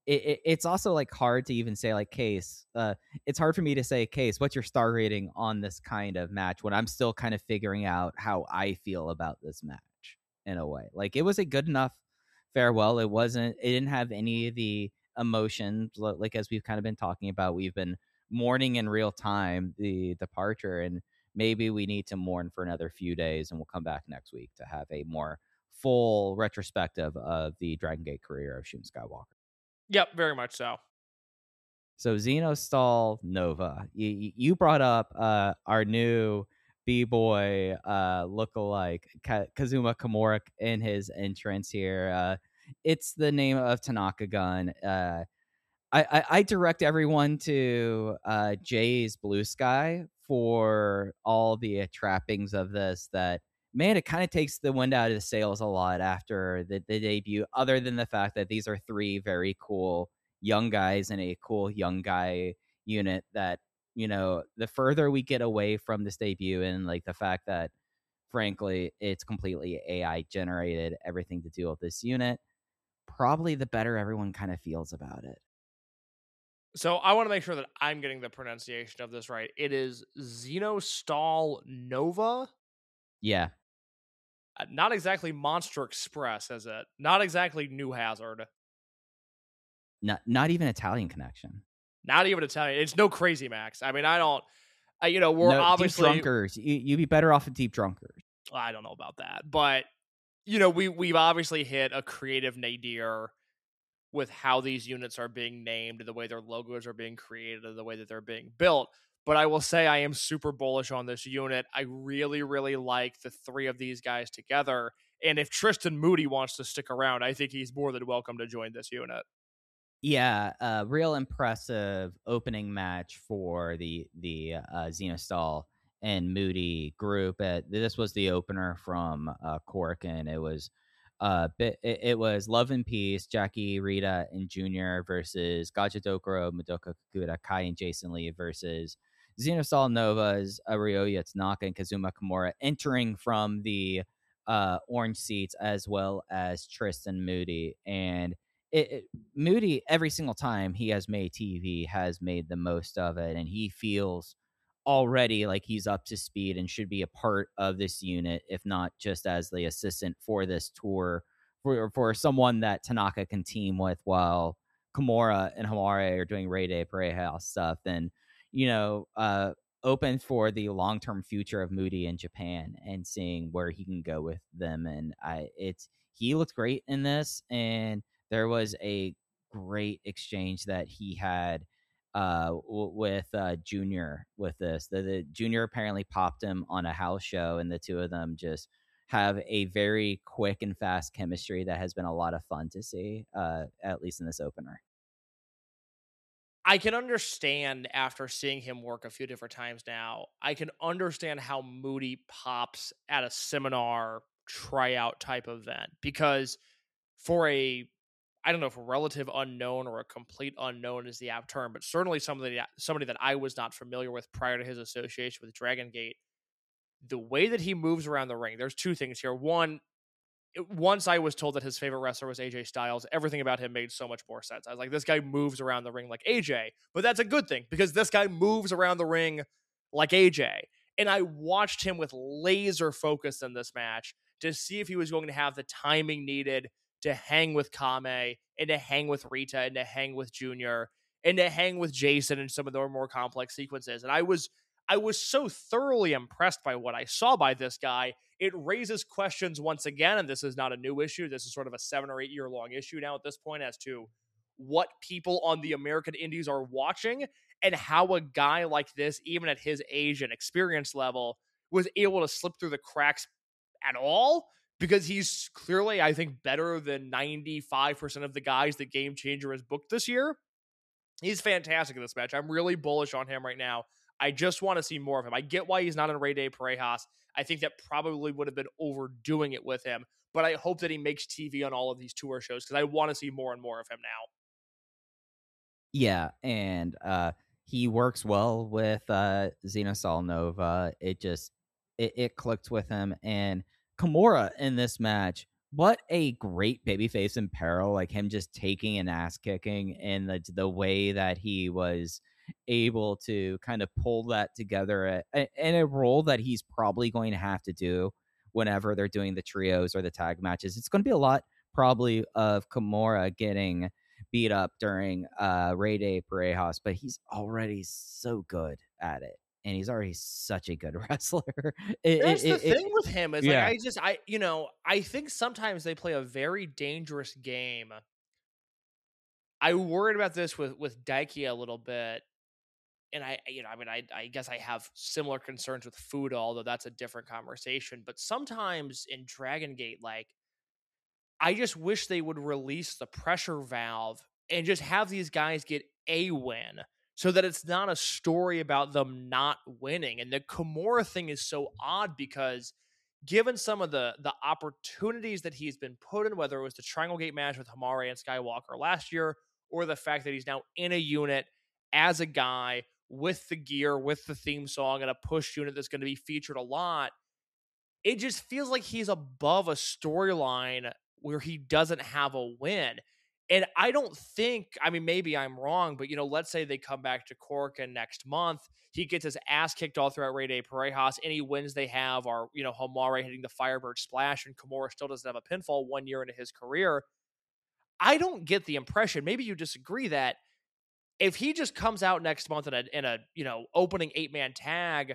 [SPEAKER 4] it, it, it's also like hard to even say like Case. Uh, it's hard for me to say Case. What's your star rating on this kind of match when I'm still kind of figuring out how I feel about this match in a way. Like it was a good enough farewell. It wasn't. It didn't have any of the emotions like as we've kind of been talking about. We've been mourning in real time the departure, and maybe we need to mourn for another few days, and we'll come back next week to have a more full retrospective of the Dragon Gate career of Shun Skywalker.
[SPEAKER 1] Yep, very much so.
[SPEAKER 4] So Xenostal Nova, you, you brought up uh, our new B-boy uh, lookalike Ka- Kazuma Kimura in his entrance here. Uh, it's the name of Tanaka Gun. Uh, I, I, I direct everyone to uh, Jay's Blue Sky for all the uh, trappings of this. That, man, it kind of takes the wind out of the sails a lot after the, the debut, other than the fact that these are three very cool young guys in a cool young guy unit that, you know, the further we get away from this debut and like the fact that, frankly, it's completely A I generated, everything to do with this unit, probably the better everyone kind of feels about it.
[SPEAKER 1] So I want to make sure that I'm getting the pronunciation of this right. It is Xenostal Nova?
[SPEAKER 4] Yeah.
[SPEAKER 1] Uh, not exactly Monster Express, is it? Not exactly New Hazard.
[SPEAKER 4] Not not even Italian connection.
[SPEAKER 1] Not even Italian. It's no Crazy Max. I mean, I don't, I, you know, we're
[SPEAKER 4] no,
[SPEAKER 1] obviously...
[SPEAKER 4] Deep Drunkers. You, you'd be better off at Deep Drunkers.
[SPEAKER 1] I don't know about that. But, you know, we, we've obviously hit a creative nadir with how these units are being named, the way their logos are being created, and the way that they're being built. But I will say I am super bullish on this unit. I really, really like the three of these guys together. And if Tristan Moody wants to stick around, I think he's more than welcome to join this unit.
[SPEAKER 4] Yeah, uh, real impressive opening match for the the uh, Xenostal and Moody group. Uh, this was the opener from uh, Cork, and it was uh, bit, it, it was Love and Peace, Jackie, Rita, and Junior versus Gaja Dokuro, Madoka Kakuta, Kai, and Jason Lee versus Xenostal Nova's Ryoya Tanaka and Kazuma Kimura, entering from the uh, orange seats, as well as Tristan Moody. And It, it, Moody, every single time he has made T V, has made the most of it, and he feels already like he's up to speed and should be a part of this unit, if not just as the assistant for this tour, for for someone that Tanaka can team with while Kimura and Hamare are doing Ray Day Parade House stuff. Then, you know, uh, open for the long term future of Moody in Japan and seeing where he can go with them. And I, it's he looked great in this, and there was a great exchange that he had uh, w- with uh, Junior with this. The, the Junior apparently popped him on a house show, and the two of them just have a very quick and fast chemistry that has been a lot of fun to see, uh, at least in this opener.
[SPEAKER 1] I can understand, after seeing him work a few different times now, I can understand how Moody pops at a seminar tryout type event, because for a, I don't know if a relative unknown or a complete unknown is the apt term, but certainly somebody, somebody that I was not familiar with prior to his association with Dragon Gate, the way that he moves around the ring, there's two things here. One, once I was told that his favorite wrestler was A J Styles, everything about him made so much more sense. I was like, this guy moves around the ring like A J, but that's a good thing, because this guy moves around the ring like A J. And I watched him with laser focus in this match to see if he was going to have the timing needed to hang with Kame, and to hang with Rita, and to hang with Junior, and to hang with Jason in some of their more complex sequences. And I was I was so thoroughly impressed by what I saw by this guy. It raises questions once again, and this is not a new issue. This is sort of a seven or eight year long issue now at this point, as to what people on the American Indies are watching, and how a guy like this, even at his age and experience level, was able to slip through the cracks at all. Because he's clearly, I think, better than ninety-five percent of the guys that Game Changer has booked this year. He's fantastic in this match. I'm really bullish on him right now. I just want to see more of him. I get why he's not in Ray Day Parejas. I think that probably would have been overdoing it with him. But I hope that he makes T V on all of these tour shows, because I want to see more and more of him now.
[SPEAKER 4] Yeah, and uh, he works well with uh, Xenostal Nova. It just, it, it clicked with him. And Kimura in this match what a great babyface in peril, like him just taking an ass kicking, and the the way that he was able to kind of pull that together at, in a role that he's probably going to have to do whenever they're doing the trios or the tag matches. It's going to be a lot probably of Kimura getting beat up during uh Rey de Parejas, but he's already so good at it. And he's already such a good wrestler. It,
[SPEAKER 1] That's
[SPEAKER 4] it,
[SPEAKER 1] the
[SPEAKER 4] it,
[SPEAKER 1] thing
[SPEAKER 4] it,
[SPEAKER 1] with him is
[SPEAKER 4] yeah.
[SPEAKER 1] like I just I you know I think sometimes they play a very dangerous game. I worried about this with with Daiki a little bit, and I you know I mean I I guess I have similar concerns with Fuda, although that's a different conversation. But sometimes in Dragon Gate, like I just wish they would release the pressure valve and just have these guys get a win so that it's not a story about them not winning. And the Kimura thing is so odd because given some of the the opportunities that he's been put in, whether it was the Triangle Gate match with Hamare and Skywalker last year, or the fact that he's now in a unit as a guy with the gear, with the theme song, and a push unit that's going to be featured a lot, it just feels like he's above a storyline where he doesn't have a win. And I don't think, I mean, maybe I'm wrong, but, you know, let's say they come back to Korakuen next month. He gets his ass kicked all throughout Rey de Parejas. Any wins they have are, you know, Hamare hitting the Firebird Splash, and Kimura still doesn't have a pinfall one year into his career. I don't get the impression, maybe you disagree, that if he just comes out next month in a, in a you know, opening eight-man tag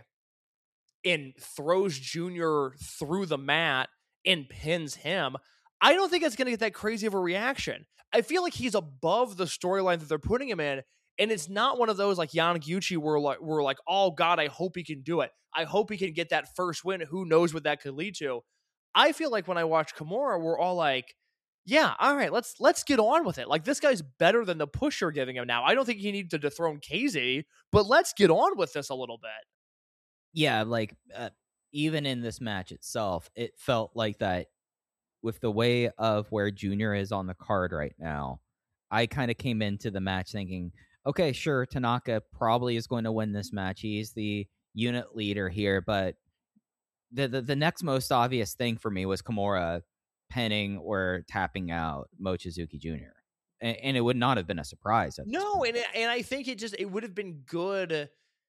[SPEAKER 1] and throws Junior through the mat and pins him, I don't think it's going to get that crazy of a reaction. I feel like he's above the storyline that they're putting him in, and it's not one of those like Yanaguchi where like, we're like, oh God, I hope he can do it. I hope he can get that first win. Who knows what that could lead to? I feel like when I watch Kimura, we're all like, yeah, all right, let's let's get on with it. Like, this guy's better than the push you're giving him now. I don't think he needs to dethrone K Z, but let's get on with this a little bit.
[SPEAKER 4] Yeah, like uh, even in this match itself, it felt like that with the way of where Junior is on the card right now. I kind of came into the match thinking, okay, sure, Tanaka probably is going to win this match. He's the unit leader here, but the the, the next most obvious thing for me was Kimura penning or tapping out Mochizuki Junior And, and it would not have been a surprise. At
[SPEAKER 1] No, and and I think it just it would have been good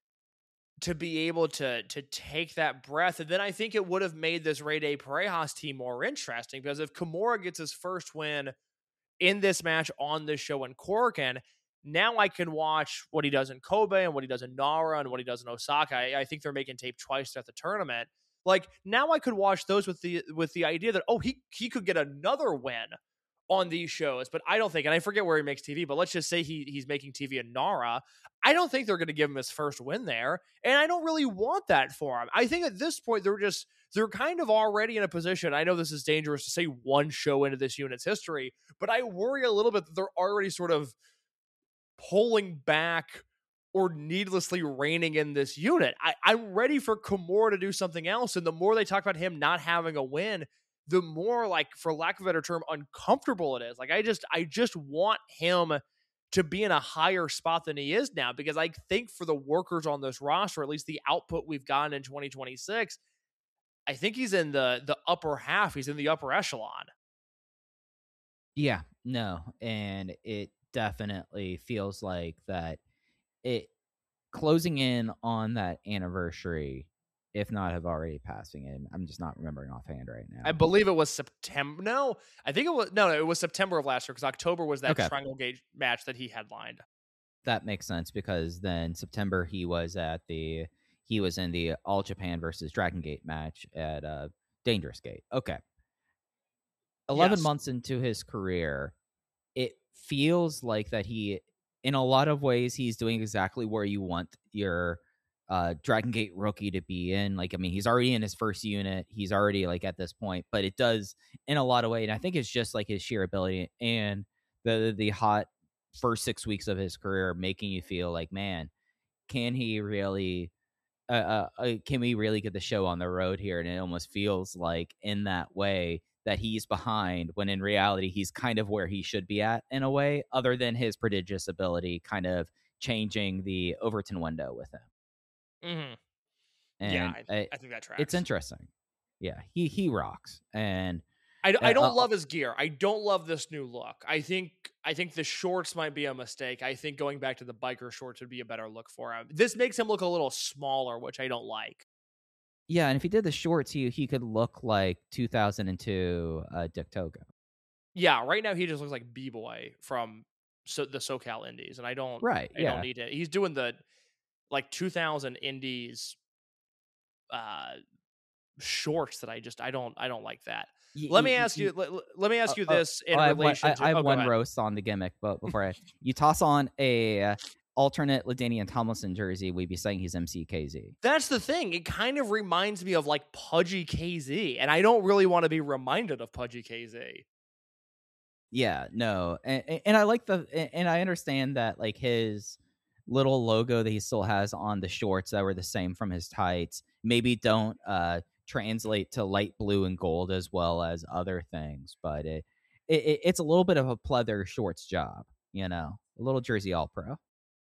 [SPEAKER 1] to be able to to take that breath. And then I think it would have made this Rey de Parejas team more interesting, because if Kimura gets his first win in this match on this show in Korakuen, now I can watch what he does in Kobe and what he does in Nara and what he does in Osaka. I, I think they're making tape twice at the tournament. Like, now I could watch those with the with the idea that, oh, he he could get another win on these shows. But I don't think, and I forget where he makes T V, but let's just say he he's making T V in Nara. I don't think they're going to give him his first win there, and I don't really want that for him. I think at this point they're just they're kind of already in a position. I know this is dangerous to say one show into this unit's history, but I worry a little bit that they're already sort of pulling back or needlessly reining in this unit. I, I'm ready for Kimura to do something else, and the more they talk about him not having a win, the more, like, for lack of a better term, uncomfortable it is. Like, I just I just want him to be in a higher spot than he is now, because I think for the workers on this roster, at least the output we've gotten in twenty twenty-six, I think he's in the the upper half. He's in the upper echelon.
[SPEAKER 4] Yeah, no, and it definitely feels like that it closing in on that anniversary, if not have already passing it. I'm just not remembering offhand right now.
[SPEAKER 1] I believe it was September. No, I think it was no, no it was September of last year, because October was that
[SPEAKER 4] Okay.
[SPEAKER 1] Triangle Gate match that he headlined.
[SPEAKER 4] That makes sense, because then September he was at the he was in the All Japan versus Dragon Gate match at uh, Dangerous Gate. Okay. eleven
[SPEAKER 1] Yes.
[SPEAKER 4] months into his career, it feels like that he, in a lot of ways, he's doing exactly where you want your uh, Dragon Gate rookie to be in. Like, I mean, he's already in his first unit. He's already, like, at this point, but it does in a lot of ways. And I think it's just like his sheer ability and the the hot first six weeks of his career making you feel like, man, can he really uh, uh, uh, can we really get the show on the road here? And it almost feels like in that way that he's behind, when in reality he's kind of where he should be at in a way, other than his prodigious ability kind of changing the Overton window with him.
[SPEAKER 1] Mm-hmm.
[SPEAKER 4] And
[SPEAKER 1] Yeah, I,
[SPEAKER 4] I,
[SPEAKER 1] I think that tracks.
[SPEAKER 4] it's interesting. Yeah, he he rocks. And
[SPEAKER 1] I, I
[SPEAKER 4] Uh,
[SPEAKER 1] don't
[SPEAKER 4] uh,
[SPEAKER 1] love his gear. I don't love this new look. I think I think the shorts might be a mistake. I think going back to the biker shorts would be a better look for him. This makes him look a little smaller, which I don't like.
[SPEAKER 4] Yeah, and if he did the shorts, he he could look like two thousand two uh, Dick Togo.
[SPEAKER 1] Yeah, right now he just looks like B-Boy from so, the SoCal Indies, and I don't
[SPEAKER 4] Right,
[SPEAKER 1] I don't
[SPEAKER 4] yeah.
[SPEAKER 1] need it. He's doing the like two thousand Indies uh shorts that I just I don't I don't like that.
[SPEAKER 4] Y-
[SPEAKER 1] Let
[SPEAKER 4] y-
[SPEAKER 1] me
[SPEAKER 4] y-
[SPEAKER 1] ask
[SPEAKER 4] y-
[SPEAKER 1] you let, let me
[SPEAKER 4] uh,
[SPEAKER 1] ask you
[SPEAKER 4] uh,
[SPEAKER 1] this in
[SPEAKER 4] oh, I have one,
[SPEAKER 1] relation
[SPEAKER 4] I,
[SPEAKER 1] to
[SPEAKER 4] I have
[SPEAKER 1] oh, go
[SPEAKER 4] one
[SPEAKER 1] ahead.
[SPEAKER 4] roast on the gimmick, but before I, you toss on a uh, alternate LaDainian Tomlinson jersey, we'd be saying he's M C K Z.
[SPEAKER 1] That's the thing. It kind of reminds me of like Pudgy K Z, and I don't really want to be reminded of Pudgy K Z.
[SPEAKER 4] Yeah, no, and, and- and I like the, and- and I understand that like his little logo that he still has on the shorts that were the same from his tights maybe don't uh translate to light blue and gold as well as other things, but it, it it's a little bit of a pleather shorts job, you know, a little Jersey All Pro.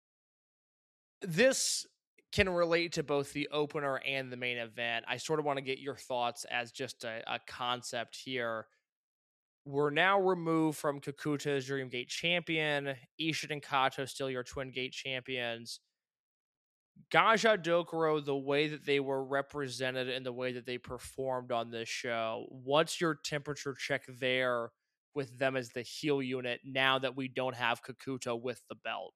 [SPEAKER 1] This can relate to both the opener and the main event. I sort of want to get your thoughts as just a, a concept here. We're now removed from Kakuta as Dream Gate champion. Ishii and Kato still your Twin Gate champions. Gaja Dokuro, the way that they were represented and the way that they performed on this show, what's your temperature check there with them as the heel unit now that we don't have Kakuta with the belt?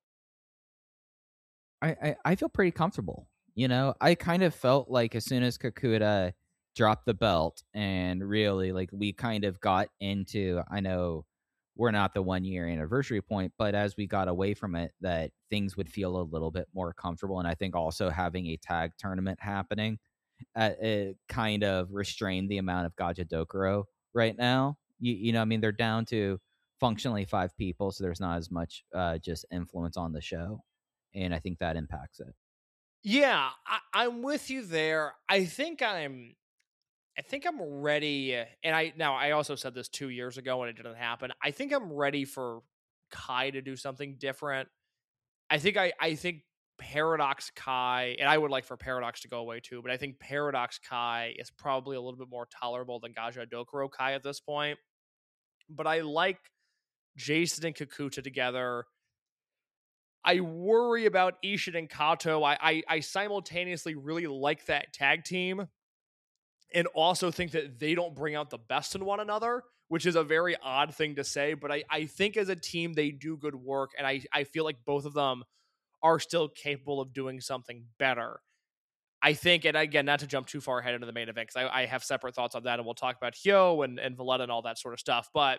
[SPEAKER 4] I, I, I feel pretty comfortable. You know, I kind of felt like as soon as Kakuta dropped the belt and really like we kind of got into, I know we're not the one year anniversary point, but as we got away from it, that things would feel a little bit more comfortable. And I think also having a tag tournament happening, uh, it kind of restrained the amount of Gaja Dokuro right now. You, you know, I mean, they're down to functionally five people, so there's not as much uh, just influence on the show. And I think that impacts it.
[SPEAKER 1] Yeah, I, I'm with you there. I think I'm I think I'm ready, and I now I also said this two years ago and it didn't happen. I think I'm ready for Kai to do something different. I think I I think Paradox Kai, and I would like for Paradox to go away too, but I think Paradox Kai is probably a little bit more tolerable than Gaja Dokuro Kai at this point. But I like Jason and Kakuta together. I worry about Ishii and Kato. I, I I simultaneously really like that tag team and also think that they don't bring out the best in one another, which is a very odd thing to say. But I, I think as a team, they do good work. And I, I feel like both of them are still capable of doing something better. I think, and again, not to jump too far ahead into the main event, because I, I have separate thoughts on that, and we'll talk about Hyo and, and Valletta and all that sort of stuff. But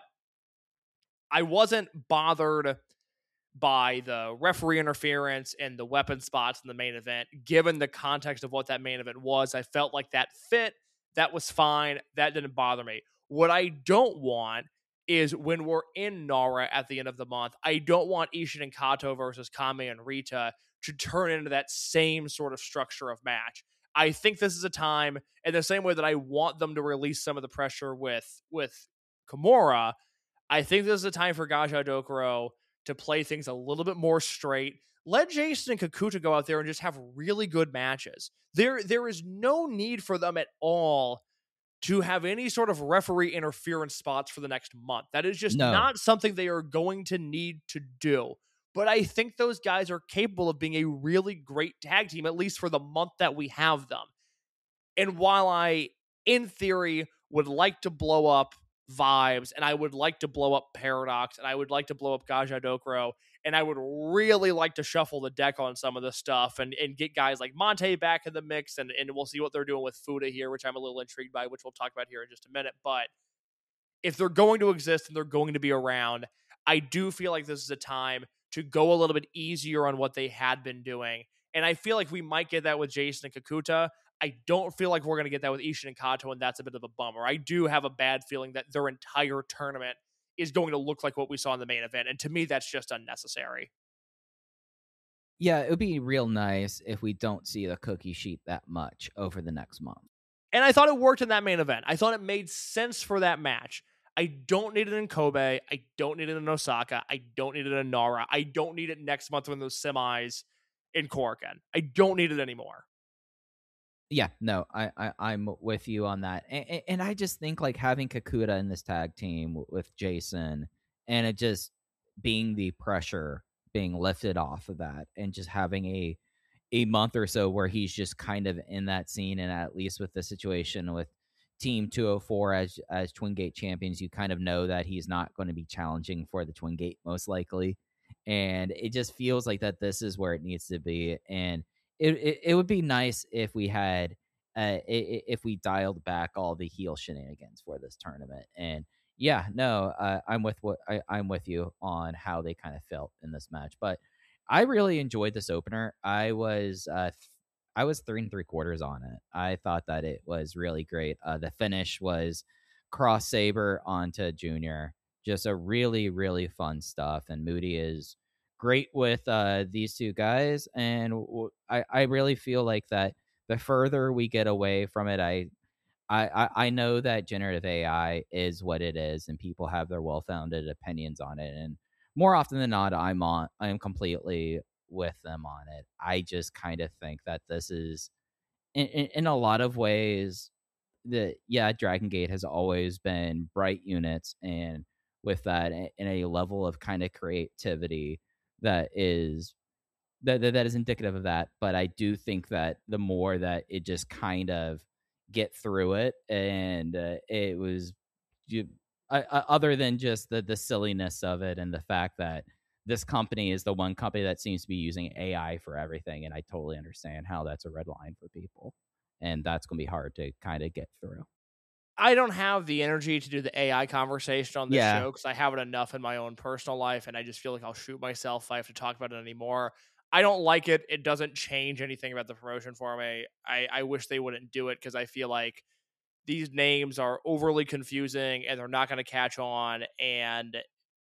[SPEAKER 1] I wasn't bothered by the referee interference and the weapon spots in the main event, given the context of what that main event was. I felt like that fit. That was fine. That didn't bother me. What I don't want is when we're in Nara at the end of the month, I don't want Ishii and Kato versus Kame and Rita to turn into that same sort of structure of match. I think this is a time, in the same way that I want them to release some of the pressure with, with Kimura, I think this is a time for Gaja Dokuro to play things a little bit more straight. Let Jason and Kakuta go out there and just have really good matches. There, there is no need for them at all to have any sort of referee interference spots for the next month. That is just
[SPEAKER 4] No.
[SPEAKER 1] not something they are going to need to do. But I think those guys are capable of being a really great tag team, at least for the month that we have them. And while I, in theory, would like to blow up Vibes, and I would like to blow up Paradox, and I would like to blow up Gaja Dokuro, and I would really like to shuffle the deck on some of this stuff and, and get guys like Monte back in the mix, and, and we'll see what they're doing with Fuda here, which I'm a little intrigued by, which we'll talk about here in just a minute. But if they're going to exist and they're going to be around, I do feel like this is a time to go a little bit easier on what they had been doing. And I feel like we might get that with Jason and Kakuta. I don't feel like we're going to get that with Ishii and Kato, and that's a bit of a bummer. I do have a bad feeling that their entire tournament is going to look like what we saw in the main event, and to me, that's just unnecessary.
[SPEAKER 4] Yeah, it would be real nice if we don't see the cookie sheet that much over the next month.
[SPEAKER 1] And I thought it worked in that main event. I thought it made sense for that match. I don't need it in Kobe. I don't need it in Osaka. I don't need it in Nara. I don't need it next month when those semis in Korakuen. I don't need it anymore.
[SPEAKER 4] Yeah, no, I, I I'm with you on that, and, and I just think like having Kakuta in this tag team w- with Jason, and it just being the pressure being lifted off of that, and just having a a month or so where he's just kind of in that scene, and at least with the situation with Team two oh four as as Twin Gate champions, you kind of know that he's not going to be challenging for the Twin Gate most likely, and it just feels like that this is where it needs to be, and it it, it would be nice if we had uh i- i- if we dialed back all the heel shenanigans for this tournament. And yeah, no, uh, I'm with what I, I'm with you on how they kind of felt in this match, but I really enjoyed this opener. I was uh, th- I was three and three quarters on it. I thought that it was really great. Uh, the finish was cross saber onto Junior. Just a really really fun stuff. And Moody is great with uh, these two guys, and w- I I really feel like that the further we get away from it, I I, I I know that generative A I is what it is, and people have their well-founded opinions on it. And more often than not, I'm on. I am completely with them on it. I just kind of think that this is, in, in, in a lot of ways, that yeah, Dragon Gate has always been bright units, and with that, a- in a level of kind of creativity that is that, that that is indicative of that. But I do think that the more that it just kind of get through it, and uh, it was you, I, I, other than just the the silliness of it, and the fact that this company is the one company that seems to be using A I for everything, and I totally understand how that's a red line for people, and that's going to be hard to kind of get through.
[SPEAKER 1] I don't have the energy to do the A I conversation on this
[SPEAKER 4] Yeah,
[SPEAKER 1] show because I have it enough in my own personal life, and I just feel like I'll shoot myself if I have to talk about it anymore. I don't like it. It doesn't change anything about the promotion for me. I, I wish they wouldn't do it because I feel like these names are overly confusing and they're not going to catch on, and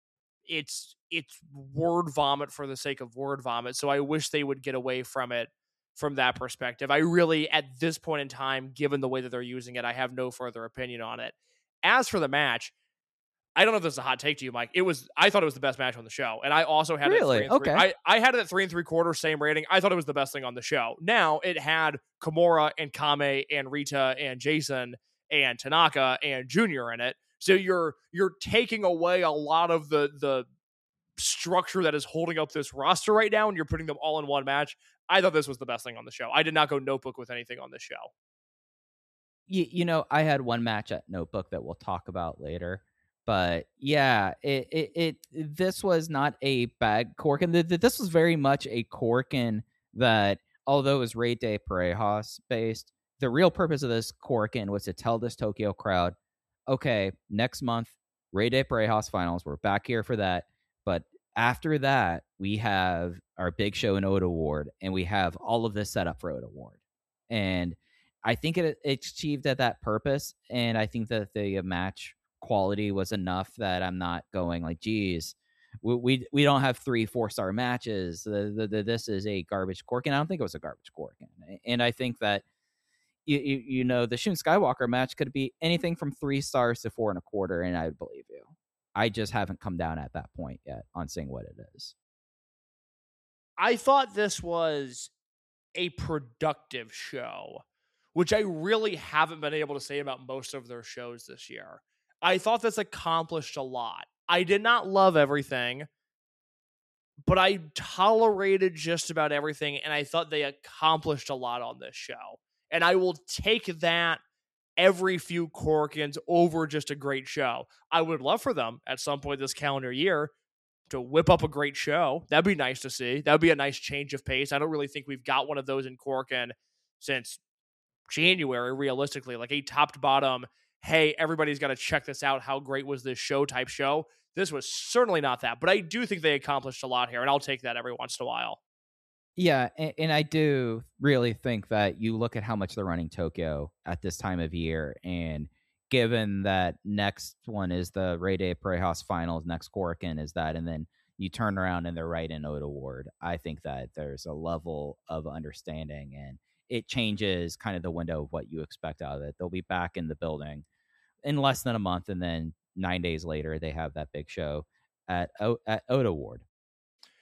[SPEAKER 1] it's it's word vomit for the sake of word vomit. So I wish they would get away from it from that perspective. I really, at this point in time, given the way that they're using it, I have no further opinion on it. As for the match, I don't know if this is a hot take to you, Mike. It was I thought it was the best match on the show, and I also had it at three
[SPEAKER 4] really.
[SPEAKER 1] and three.
[SPEAKER 4] Okay.
[SPEAKER 1] I, I had it at three and three quarters, same rating. I thought it was the best thing on the show. Now it had Kimura and Kame and Rita and Jason and Tanaka and Junior in it. So you're you're taking away a lot of the the structure that is holding up this roster right now, and you're putting them all in one match. I thought this was the best thing on the show. I did not go notebook with anything on this show.
[SPEAKER 4] you, you know, I had one match at Notebook that we'll talk about later. But yeah, it it, it this was not a bad Corkin. Th- th- This was very much a Corkin that, although it was Rey de Parejas based, the real purpose of this Corkin was to tell this Tokyo crowd, okay, next month, Rey de Parejas finals. We're back here for that. But after that, we have our big show in Oda Ward, and we have all of this set up for Oda Ward. And I think it, it achieved at that purpose, and I think that the match quality was enough that I'm not going like, geez, we we, we don't have three four star matches. The, the, the, this is a garbage cork, and I don't think it was a garbage cork. And I think that you, you you know the Shun Skywalker match could be anything from three stars to four and a quarter, and I would believe you. I just haven't come down at that point yet on seeing what it is.
[SPEAKER 1] I thought this was a productive show, which I really haven't been able to say about most of their shows this year. I thought this accomplished a lot. I did not love everything, but I tolerated just about everything, and I thought they accomplished a lot on this show. And I will take that every few Corkins over just a great show. I would love for them at some point this calendar year to whip up a great show. That'd be nice to see. That would be a nice change of pace. I don't really think we've got one of those in Corkin since January, realistically, like a top to bottom, hey, everybody's got to check this out. How great was this show type show? This was certainly not that, but I do think they accomplished a lot here, and I'll take that every once in a while.
[SPEAKER 4] Yeah, and, and I do really think that you look at how much they're running Tokyo at this time of year, and given that next one is the Rey de Parejas finals, next Corkin is that, and then you turn around and they're right in Oda Ward. I think that there's a level of understanding, and it changes kind of the window of what you expect out of it. They'll be back in the building in less than a month, and then nine days later they have that big show at o- at Oda Ward.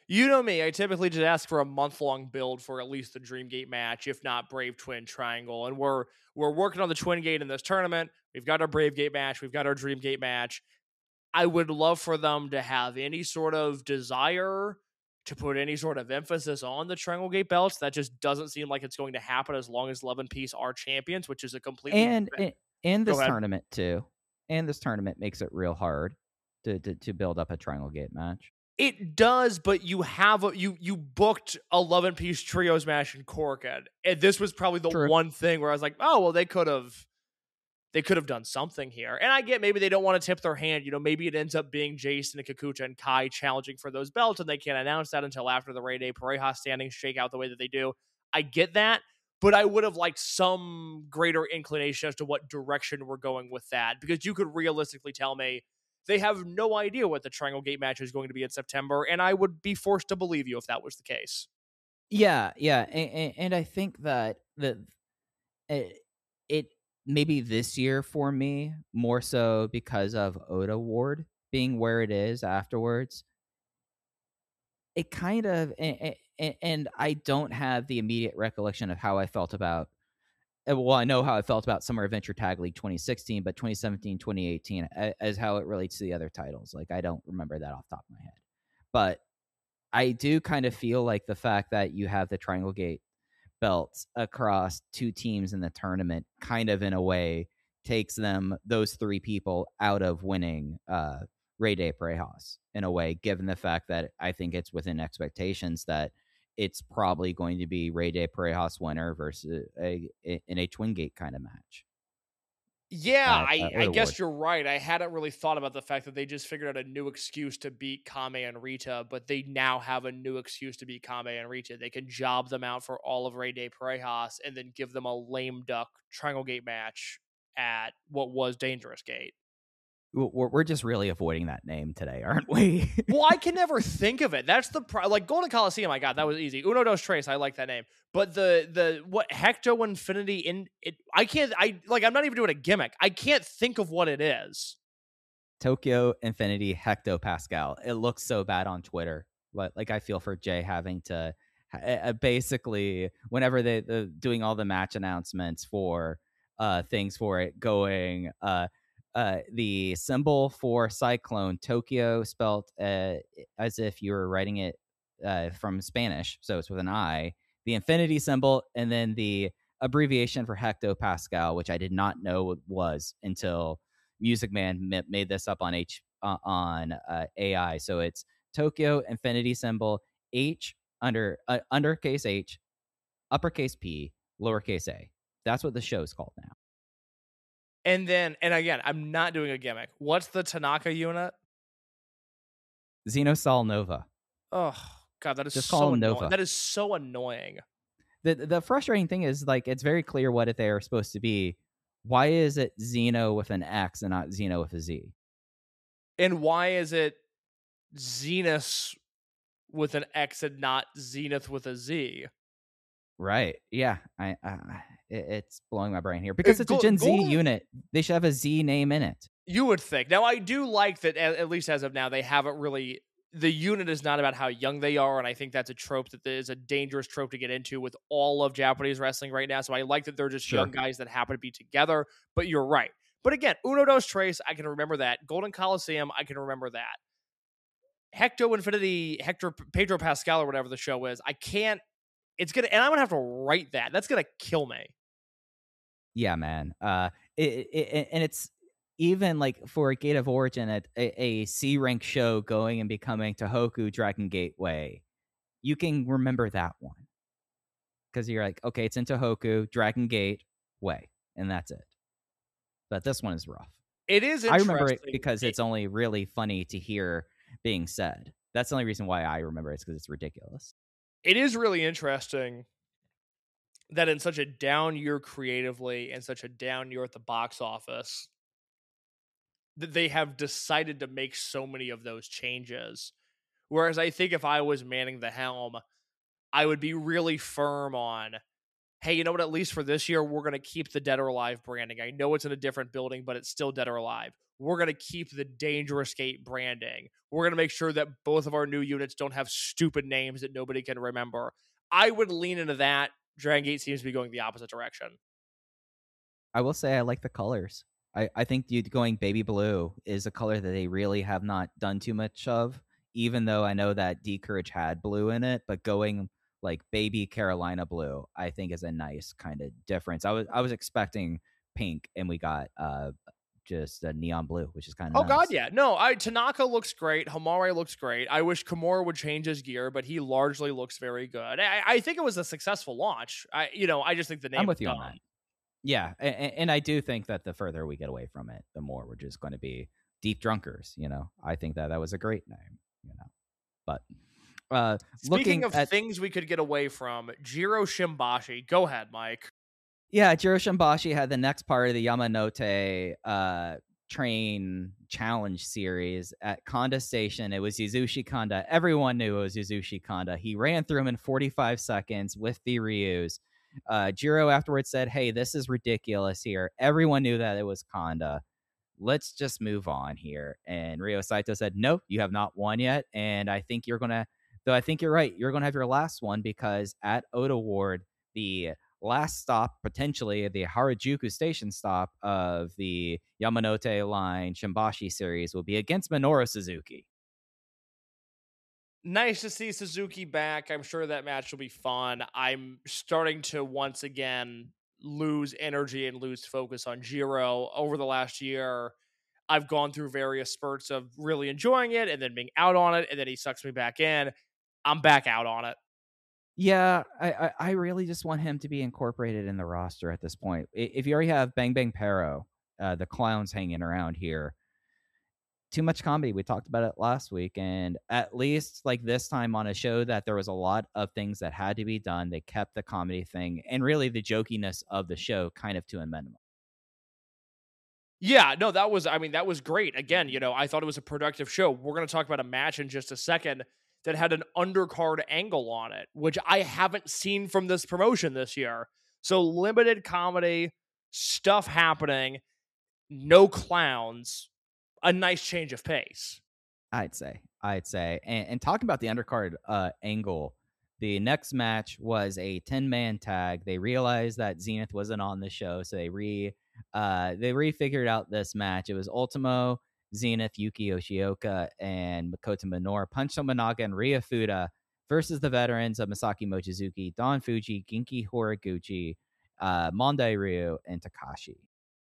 [SPEAKER 1] You know me, I typically just ask for a month-long build for at least the Dreamgate match, if not Brave Twin Triangle. And we're we're working on the Twin Gate in this tournament. We've got our Brave Gate match. We've got our Dreamgate match. I would love for them to have any sort of desire to put any sort of emphasis on the Triangle Gate belts. That just doesn't seem like it's going to happen as long as Love and Peace are champions, which is a completely...
[SPEAKER 4] And in, in this
[SPEAKER 1] Go ahead.
[SPEAKER 4] tournament too, and this tournament makes it real hard to, to, to build up a Triangle Gate match.
[SPEAKER 1] It does, but you have a, you you booked a Love and Peace trios match in Corkin, and this was probably the
[SPEAKER 4] True.
[SPEAKER 1] one thing where I was like, oh well, they could have they could have done something here. And I get maybe they don't want to tip their hand. You know, maybe it ends up being Jason and Kikucha and Kai challenging for those belts, and they can't announce that until after the Rey Day Pareja standings shake out the way that they do. I get that, but I would have liked some greater inclination as to what direction we're going with that, because you could realistically tell me they have no idea what the Triangle Gate match is going to be in September, and I would be forced to believe you if that was the case.
[SPEAKER 4] Yeah, yeah, and, and I think that the it, it maybe this year for me more so because of Oda Ward being where it is afterwards. It kind of and, and I don't have the immediate recollection of how I felt about. Well, I know how I felt about Summer Adventure Tag League twenty sixteen, but twenty seventeen, twenty eighteen, as how it relates to the other titles. Like, I don't remember that off the top of my head. But I do kind of feel like the fact that you have the Triangle Gate belts across two teams in the tournament kind of in a way takes them, those three people, out of winning uh, Rey Day Parejas in a way, given the fact that I think it's within expectations that it's probably going to be Rey Day Parejas winner versus a, a in a Twin Gate kind of match.
[SPEAKER 1] Yeah,
[SPEAKER 4] Uh,
[SPEAKER 1] I,
[SPEAKER 4] uh,
[SPEAKER 1] I
[SPEAKER 4] Oda
[SPEAKER 1] guess
[SPEAKER 4] Ward.
[SPEAKER 1] you're right. I hadn't really thought about the fact that they just figured out a new excuse to beat Kame and Rita, but they now have a new excuse to beat Kame and Rita. They can job them out for all of Rey Day Parejas and then give them a lame duck Triangle Gate match at what was Dangerous Gate.
[SPEAKER 4] We're, we're just really avoiding that name today, aren't we?
[SPEAKER 1] Well, I can never think of it. That's the pro- like Golden Coliseum. I got that was easy. Uno Dos Tres. I like that name. But the the what Hecto Infinity in it. I can't. I like. I'm not even doing a gimmick. I can't think of what it is.
[SPEAKER 4] Tokyo Infinity Hecto Pascal. It looks so bad on Twitter. But like, I feel for Jay having to uh, basically whenever they the doing all the match announcements for uh things for it going uh. Uh, the symbol for Cyclone, Tokyo, spelled uh, as if you were writing it uh, from Spanish, so it's with an I. The infinity symbol, and then the abbreviation for hectopascal, which I did not know what was until Music Man m- made this up on H uh, on uh, A I. So it's Tokyo infinity symbol H under uh, undercase H, uppercase P, lowercase a. That's what the show's called now.
[SPEAKER 1] And then, and again, I'm not doing a gimmick. What's the Tanaka unit?
[SPEAKER 4] Xenosol Nova.
[SPEAKER 1] Oh God, that is
[SPEAKER 4] Just
[SPEAKER 1] so
[SPEAKER 4] call him
[SPEAKER 1] annoying.
[SPEAKER 4] Nova.
[SPEAKER 1] That is so annoying.
[SPEAKER 4] The the frustrating thing is, like, it's very clear what they are supposed to be. Why is it Xeno with an X and not Xeno with a Z?
[SPEAKER 1] And why is it Zenith with an X and not Zenith with a Z?
[SPEAKER 4] Right. Yeah. I, I it, it's blowing my brain here because
[SPEAKER 1] Uh,
[SPEAKER 4] it's a
[SPEAKER 1] Go-
[SPEAKER 4] Gen Z
[SPEAKER 1] Golden-
[SPEAKER 4] unit. They should have a Z name in it.
[SPEAKER 1] You would think. Now, I do like that, at, at least as of now, they haven't really... The unit is not about how young they are, and I think that's a trope that is a dangerous trope to get into with all of Japanese wrestling right now. So I like that they're just
[SPEAKER 4] Sure.
[SPEAKER 1] young guys that happen to be together, but you're right. But again, Uno Dos Tres, I can remember that. Golden Coliseum, I can remember that. Hecto Infinity, Hector Pedro Pascal, or whatever the show is, I can't... It's gonna... And I'm gonna have to write that. That's gonna kill me.
[SPEAKER 4] Yeah, man. Uh, it, it, it- and it's even like for a Gate of Origin at a, a C rank show going and becoming Tohoku Dragon Gateway, you can remember that one because you're like, okay, it's in Tohoku Dragon Gate Way, and that's it. But this one is rough.
[SPEAKER 1] It is
[SPEAKER 4] I
[SPEAKER 1] interesting.
[SPEAKER 4] remember it because it's only really funny to hear being said. That's the only reason why I remember it, is because it's ridiculous.
[SPEAKER 1] It is really interesting that in such a down year creatively and such a down year at the box office, that they have decided to make so many of those changes. Whereas I think if I was manning the helm, I would be really firm on hey, you know what? At least for this year, we're going to keep the Dead or Alive branding. I know it's in a different building, but it's still Dead or Alive. We're going to keep the Dangerous Gate branding. We're going to make sure that both of our new units don't have stupid names that nobody can remember. I would lean into that. Dragon Gate seems to be going the opposite direction.
[SPEAKER 4] I will say I like the colors. I, I think you going baby blue is a color that they really have not done too much of, even though I know that D-Courage had blue in it, but going like baby Carolina blue, I think is a nice kind of difference. I was I was expecting pink, and we got uh just a neon blue, which is kind of
[SPEAKER 1] oh
[SPEAKER 4] nice.
[SPEAKER 1] god, yeah. No, I Tanaka looks great. Hamare looks great. I wish Kimura would change his gear, but he largely looks very good. I, I think it was a successful launch. I you know I just think the name.
[SPEAKER 4] I'm with
[SPEAKER 1] is
[SPEAKER 4] you
[SPEAKER 1] dumb.
[SPEAKER 4] on that. Yeah, and, and I do think that the further we get away from it, the more we're just going to be Deep Drunkers. You know, I think that that was a great name. You know, but. Uh,
[SPEAKER 1] Speaking of
[SPEAKER 4] at,
[SPEAKER 1] things we could get away from, Jiro Shimbashi. Go ahead, Mike.
[SPEAKER 4] Yeah, Jiro Shimbashi had the next part of the Yamanote uh, train challenge series at Kanda Station. It was Yasushi Kanda. Everyone knew it was Yasushi Kanda. He ran through him in forty-five seconds with the Ryus. Uh, Jiro afterwards said, hey, this is ridiculous here. Everyone knew that it was Kanda. Let's just move on here. And Ryo Saito said, no, you have not won yet. And I think you're going to, though I think you're right, you're going to have your last one, because at Oda Ward, the last stop, potentially the Harajuku station stop of the Yamanote line Shimbashi series, will be against Minoru Suzuki.
[SPEAKER 1] Nice to see Suzuki back. I'm sure that match will be fun. I'm starting to once again lose energy and lose focus on Jiro. Over the last year, I've gone through various spurts of really enjoying it and then being out on it, and then he sucks me back in. I'm back out on it.
[SPEAKER 4] Yeah, I, I, I really just want him to be incorporated in the roster at this point. If you already have Bang Bang Pero, uh, the clowns hanging around here, too much comedy. We talked about it last week, and at least like this time on a show that there was a lot of things that had to be done. They kept the comedy thing and really the jokiness of the show kind of to a minimum.
[SPEAKER 1] Yeah, no, that was, I mean, that was great. Again, you know, I thought it was a productive show. We're going to talk about a match in just a second that had an undercard angle on it, which I haven't seen from this promotion this year. So limited comedy, stuff happening, no clowns, a nice change of pace.
[SPEAKER 4] I'd say, I'd say, and, and talking about the undercard uh, angle, the next match was a ten-man tag. They realized that Zenith wasn't on the show, so they re uh, they refigured out this match. It was Ultimo, Zenith, Yuki Yoshioka, and Makoto Minoru, Punch Tominaga, and Ryo Fuda versus the veterans of Masaki Mochizuki, Don Fuji, Genki Horiguchi, uh, Mondai Ryu, and Takashi.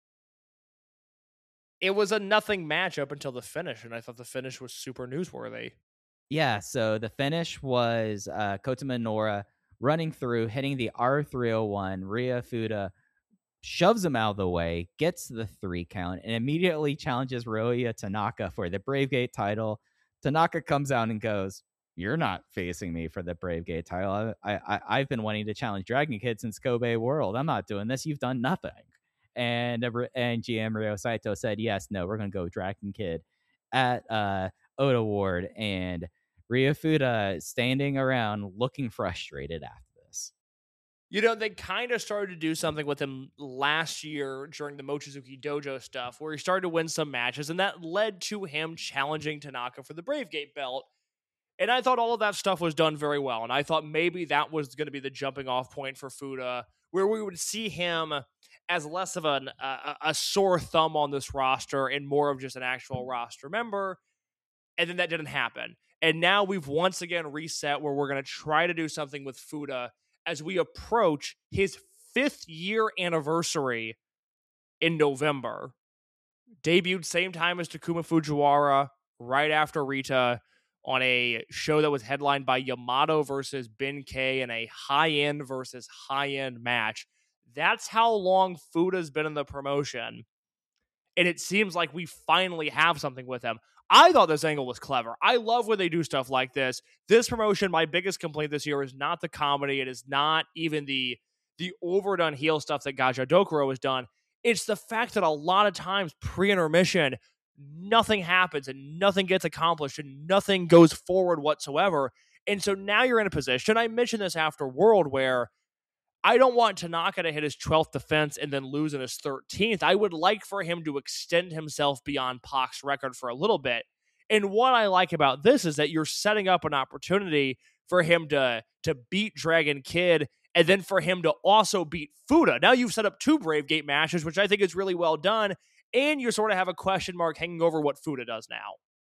[SPEAKER 1] It was a nothing match up until the finish, and I thought the finish was super newsworthy.
[SPEAKER 4] Yeah, so the finish was uh, Kota Minoru running through, hitting the R three oh one. Ryo Fuda shoves him out of the way, gets the three count, and immediately challenges Ryoya Tanaka for the Brave Gate title. Tanaka comes out and goes, you're not facing me for the Brave Gate title. I, I, I've been wanting to challenge Dragon Kid since Kobe World. I'm not doing this. You've done nothing. And and G M Ryo Saito said, yes, no, we're going to go Dragon Kid at uh, Oda Ward. And Ryo Fuda standing around looking frustrated after this.
[SPEAKER 1] You know, they kind of started to do something with him last year during the Mochizuki Dojo stuff, where he started to win some matches, and that led to him challenging Tanaka for the Brave Gate belt. And I thought all of that stuff was done very well, and I thought maybe that was going to be the jumping off point for Fuda, where we would see him as less of an, uh, a sore thumb on this roster and more of just an actual roster member. And then that didn't happen. And now we've once again reset where we're going to try to do something with Fuda as we approach his fifth year anniversary in November. Debuted same time as Takuma Fujiwara, right after Rita, on a show that was headlined by Yamato versus Ben K in a high-end versus high-end match. That's how long Fuda's been in the promotion. And it seems like we finally have something with him. I thought this angle was clever. I love when they do stuff like this. This promotion, my biggest complaint this year is not the comedy. It is not even the, the overdone heel stuff that Gaja Dokuro has done. It's the fact that a lot of times pre-intermission, nothing happens and nothing gets accomplished and nothing goes forward whatsoever. And so now you're in a position, I mentioned this after World, where I don't want Tanaka to hit his twelfth defense and then lose in his thirteenth. I would like for him to extend himself beyond Pac's record for a little bit. And what I like about this is that you're setting up an opportunity for him to, to beat Dragon Kid and then for him to also beat Fuda. Now you've set up two Brave Gate matches, which I think is really well done. And you sort of have a question mark hanging over what Fuda does now.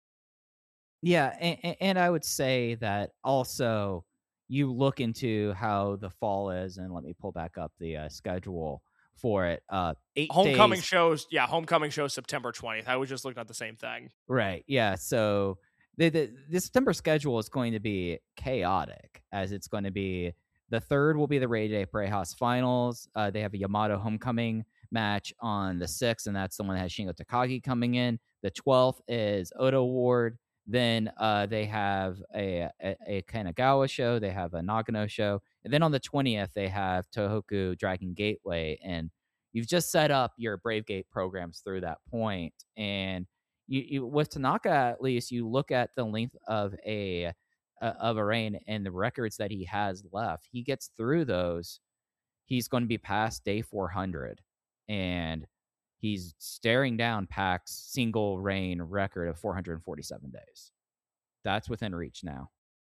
[SPEAKER 4] Yeah, and, and I would say that also you look into how the fall is, and let me pull back up the uh, schedule for it. Uh, eight
[SPEAKER 1] Homecoming
[SPEAKER 4] days.
[SPEAKER 1] shows, yeah, Homecoming shows September twentieth. I was just looking at the same thing.
[SPEAKER 4] Right, yeah, so the, the, the September schedule is going to be chaotic, as it's going to be, the third will be the Rey de Parejas finals. Uh, they have a Yamato Homecoming match on the sixth, and that's the one that has Shingo Takagi coming in. The twelfth is Odo Ward. Then uh, they have a, a, a Kanagawa show. They have a Nagano show. And then on the twentieth, they have Tohoku Dragon Gateway. And you've just set up your Brave Gate programs through that point. And you, you with Tanaka, at least, you look at the length of a, uh, of a reign and the records that he has left. He gets through those. He's going to be past day four hundred. And he's staring down Pac's single reign record of four hundred forty-seven days. That's within reach now.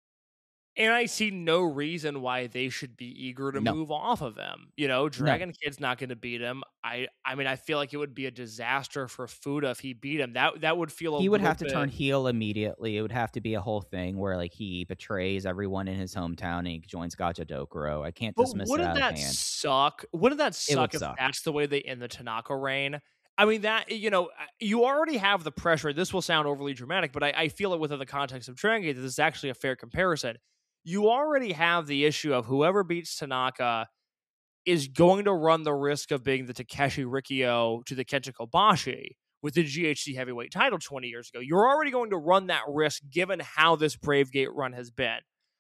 [SPEAKER 1] And I see no reason why they should be eager to no. move off of him. You know, Dragon no. Kid's not going to beat him. I I mean, I feel like it would be a disaster for Fuda if he beat him. That that would feel a
[SPEAKER 4] He would have to
[SPEAKER 1] bit...
[SPEAKER 4] turn heel immediately. It would have to be a whole thing where, like, he betrays everyone in his hometown and he joins Gaja Dokuro. I can't
[SPEAKER 1] but
[SPEAKER 4] dismiss
[SPEAKER 1] wouldn't
[SPEAKER 4] it out
[SPEAKER 1] that
[SPEAKER 4] of hand.
[SPEAKER 1] suck? Wouldn't that suck
[SPEAKER 4] would
[SPEAKER 1] if
[SPEAKER 4] suck.
[SPEAKER 1] that's the way they end the Tanaka reign? I mean, that, you know, you already have the pressure. This will sound overly dramatic, but I, I feel it within the context of Dragon Gate that this is actually a fair comparison. You already have the issue of whoever beats Tanaka is going to run the risk of being the Takeshi Rikio to the Kenta Kobashi with the G H C heavyweight title twenty years ago. You're already going to run that risk given how this Brave Gate run has been.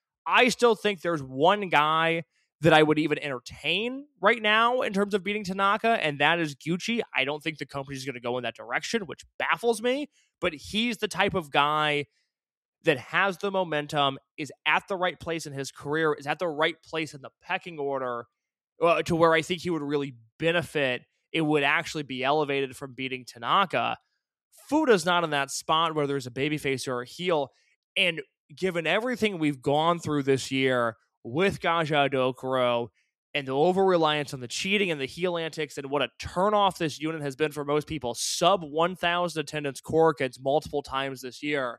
[SPEAKER 1] I still think there's one guy that I would even entertain right now in terms of beating Tanaka, and that is Gucci. I don't think the company's going to go in that direction, which baffles me, but he's the type of guy that has the momentum, is at the right place in his career, is at the right place in the pecking order uh, to where I think he would really benefit. It would actually be elevated from beating Tanaka. Fuda's not in that spot where there's a babyface or a heel. And given everything we've gone through this year with Gaja Dokuro and the over-reliance on the cheating and the heel antics and what a turnoff this unit has been for most people, sub one thousand attendance Korakuens multiple times this year,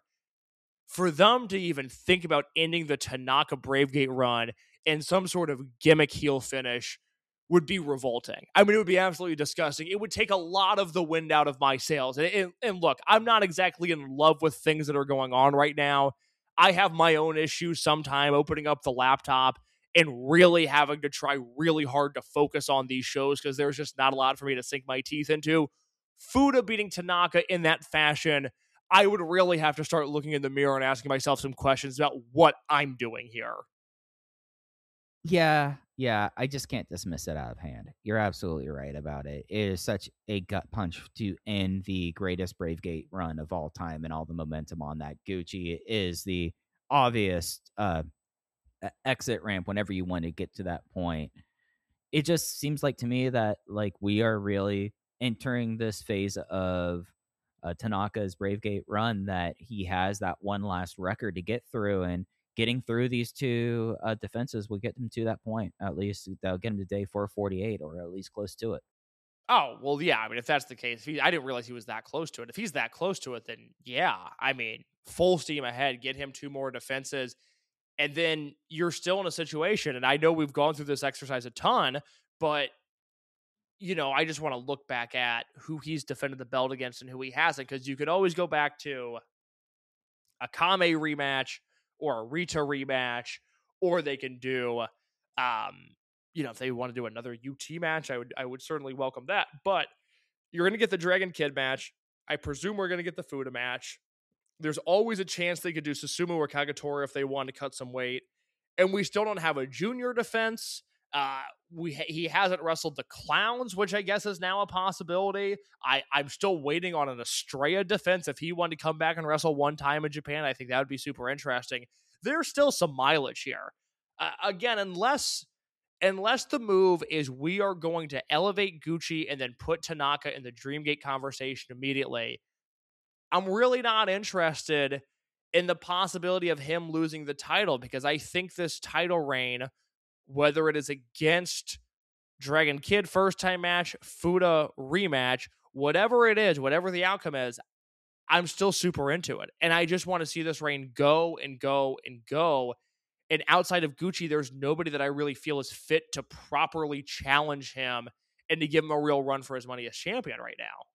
[SPEAKER 1] for them to even think about ending the Tanaka Brave Gate run in some sort of gimmick heel finish would be revolting. I mean, it would be absolutely disgusting. It would take a lot of the wind out of my sails. And, and, and look, I'm not exactly in love with things that are going on right now. I have my own issues sometime opening up the laptop and really having to try really hard to focus on these shows because there's just not a lot for me to sink my teeth into. Fuda beating Tanaka in that fashion, I would really have to start looking in the mirror and asking myself some questions about what I'm doing here.
[SPEAKER 4] Yeah, yeah, I just can't dismiss it out of hand. You're absolutely right about it. It is such a gut punch to end the greatest Brave Gate run of all time and all the momentum on that. Gucci is the obvious uh, exit ramp whenever you want to get to that point. It just seems like to me that like we are really entering this phase of uh, Tanaka's Brave Gate run, that he has that one last record to get through, and getting through these two uh, defenses will get him to that point. At least they'll get him to day four forty-eight, or at least close to it.
[SPEAKER 1] Oh, well, yeah. I mean, if that's the case, if he, I didn't realize he was that close to it. If he's that close to it, then yeah. I mean, full steam ahead, get him two more defenses, and then you're still in a situation, and I know we've gone through this exercise a ton, but, you know, I just want to look back at who he's defended the belt against and who he hasn't, because you could always go back to a Kame rematch, or a Rita rematch, or they can do, um, you know, if they want to do another U T match, I would I would certainly welcome that. But you're going to get the Dragon Kid match. I presume we're going to get the Fuda match. There's always a chance they could do Susumu or Kagetora if they want to cut some weight. And we still don't have a junior defense. Uh, we he hasn't wrestled the Clowns, which I guess is now a possibility. I, I'm still waiting on an Estrella defense. If he wanted to come back and wrestle one time in Japan, I think that would be super interesting. There's still some mileage here. Uh, again, unless unless the move is we are going to elevate Gucci and then put Tanaka in the Dreamgate conversation immediately, I'm really not interested in the possibility of him losing the title, because I think this title reign, whether it is against Dragon Kid first time match, Fuda rematch, whatever it is, whatever the outcome is, I'm still super into it. And I just want to see this reign go and go and go. And outside of Gucci, there's nobody that I really feel is fit to properly challenge him and to give him a real run for his money as champion right now.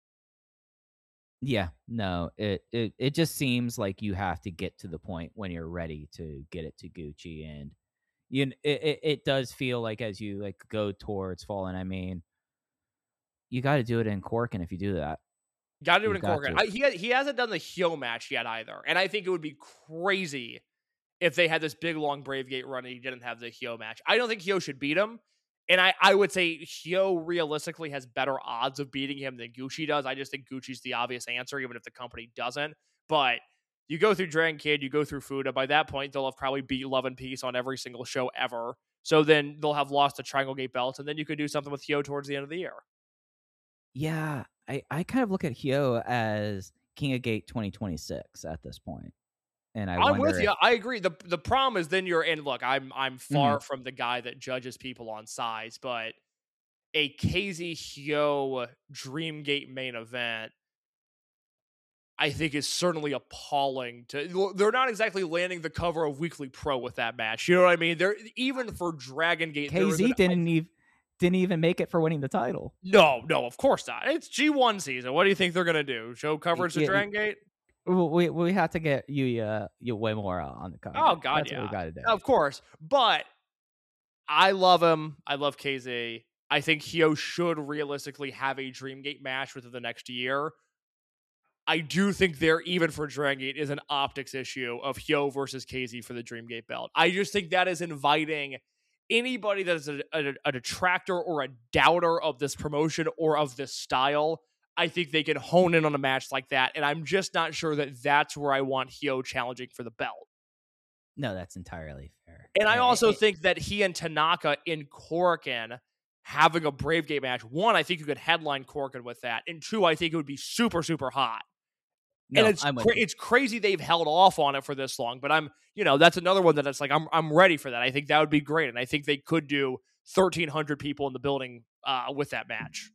[SPEAKER 4] Yeah, no, it, it it just seems like you have to get to the point when you're ready to get it to Gucci, and you kn- it, it, it does feel like as you like go towards Fallen, I mean, you got to do it in Corkin if you do that.
[SPEAKER 1] Got to do it
[SPEAKER 4] You
[SPEAKER 1] in
[SPEAKER 4] got
[SPEAKER 1] Corkin.
[SPEAKER 4] to.
[SPEAKER 1] I, he he hasn't done the heel match yet either, and I think it would be crazy if they had this big long Brave Gate run and he didn't have the Hyo match. I don't think Hyo should beat him. And I, I would say Hyo realistically has better odds of beating him than Gucci does. I just think Gucci's the obvious answer, even if the company doesn't. But you go through Dragon Kid, you go through Fuda. By that point, they'll have probably beat Love and Peace on every single show ever. So then they'll have lost the Triangle Gate belts, and then you could do something with Hyo towards the end of the year.
[SPEAKER 4] Yeah, I, I kind of look at Hyo as King of Gate twenty twenty-six at this point. And I
[SPEAKER 1] I'm
[SPEAKER 4] wonder
[SPEAKER 1] with you.
[SPEAKER 4] if-
[SPEAKER 1] I agree. The the problem is then you're in. Look, I'm I'm far
[SPEAKER 4] Mhm.
[SPEAKER 1] from the guy that judges people on size, but a K Z Hyo Dreamgate main event, I think, is certainly appalling. To they're not exactly landing the cover of Weekly Pro with that match. You know what I mean? They're even for Dragon Gate. there
[SPEAKER 4] K
[SPEAKER 1] is
[SPEAKER 4] Z
[SPEAKER 1] an-
[SPEAKER 4] didn't even didn't even make it for winning the title.
[SPEAKER 1] no, no, of course not. It's G one season. What do you think they're gonna do? Show coverage to
[SPEAKER 4] Yeah,
[SPEAKER 1] Dragon Gate?
[SPEAKER 4] We we have to get you uh you way more on the cover.
[SPEAKER 1] Oh God,
[SPEAKER 4] That's
[SPEAKER 1] yeah,
[SPEAKER 4] what we got to do.
[SPEAKER 1] of course. But I love him. I love K Z. I think Hyo should realistically have a Dreamgate match within the next year. I do think there, even for Dragon Gate, is an optics issue of Hyo versus K Z for the Dreamgate belt. I just think that is inviting anybody that is a, a, a detractor or a doubter of this promotion or of this style. I think they can hone in on a match like that, and I'm just not sure that that's where I want Hyo challenging for the belt.
[SPEAKER 4] No, that's entirely fair.
[SPEAKER 1] And I
[SPEAKER 4] Eh,
[SPEAKER 1] also
[SPEAKER 4] eh,
[SPEAKER 1] think that he and Tanaka in Korakuen having a Brave Gate match, one, I think you could headline Korakuen with that, and two, I think it would be super, super hot.
[SPEAKER 4] no,
[SPEAKER 1] and it's
[SPEAKER 4] I'm with
[SPEAKER 1] cra-
[SPEAKER 4] you.
[SPEAKER 1] it's crazy they've held off on it for this long, but I'm, you know, that's another one that it's like, I'm I'm ready for that. I think that would be great, and I think they could do thirteen hundred people in the building uh, with that match.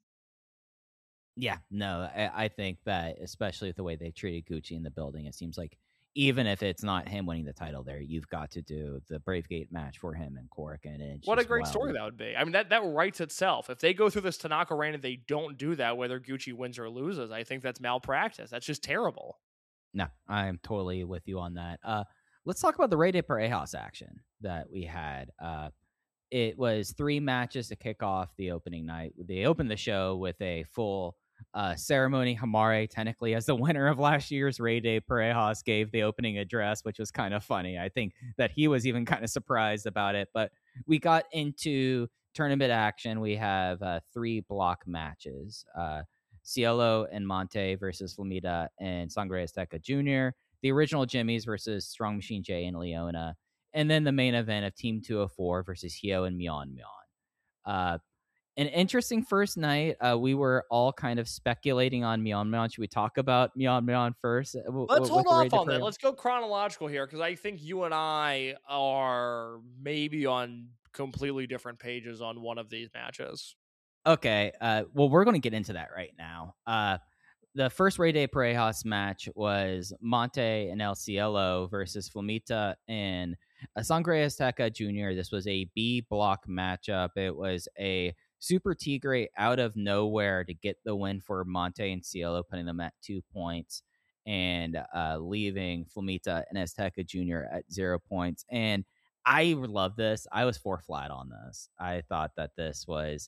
[SPEAKER 4] Yeah, no, I, I think that especially with the way they treated Gucci in the building, it seems like even if it's not him winning the title there, you've got to do the Brave Gate match for him and Korakuen. And it's
[SPEAKER 1] What a
[SPEAKER 4] just
[SPEAKER 1] great
[SPEAKER 4] wild.
[SPEAKER 1] story that would be. I mean, that, that writes itself. If they go through this Tanaka reign and they don't do that, whether Gucci wins or loses, I think that's malpractice. That's just terrible.
[SPEAKER 4] No, I'm totally with you on that. Uh, let's talk about the Rey de Parejas action that we had. Uh, it was three matches to kick off the opening night. They opened the show with a full uh, ceremony. Hamare, technically, as the winner of last year's Rey de Parejas, gave the opening address, which was kind of funny. I think that he was even kind of surprised about it. But we got into tournament action. We have uh, three block matches. Uh, Cielo and Monte versus Flamita and Sangre Azteca Junior The original Jimmys versus Strong Machine J and Leona. And then the main event of Team two oh four versus Hyo and Myeon Myeon. Uh, an interesting first night. Uh, we were all kind of speculating on Myeon Myeon. Should we talk about Myeon Myeon first? Uh, w-
[SPEAKER 1] Let's
[SPEAKER 4] w-
[SPEAKER 1] hold
[SPEAKER 4] with the Rey
[SPEAKER 1] off
[SPEAKER 4] de
[SPEAKER 1] on that.
[SPEAKER 4] Parejas?
[SPEAKER 1] Let's go chronological here, because I think you and I are maybe on completely different pages on one of these matches.
[SPEAKER 4] Okay. Uh, well, we're going to get into that right now. Uh, the first Rey de Parejas match was Monte and El Cielo versus Flamita and uh, Sangre Azteca Junior This was a B block matchup. It was a Super Tigre out of nowhere to get the win for Monte and Cielo, putting them at two points and uh, leaving Flamita and Azteca Junior at zero points. And I love this. I was four flat on this. I thought that this was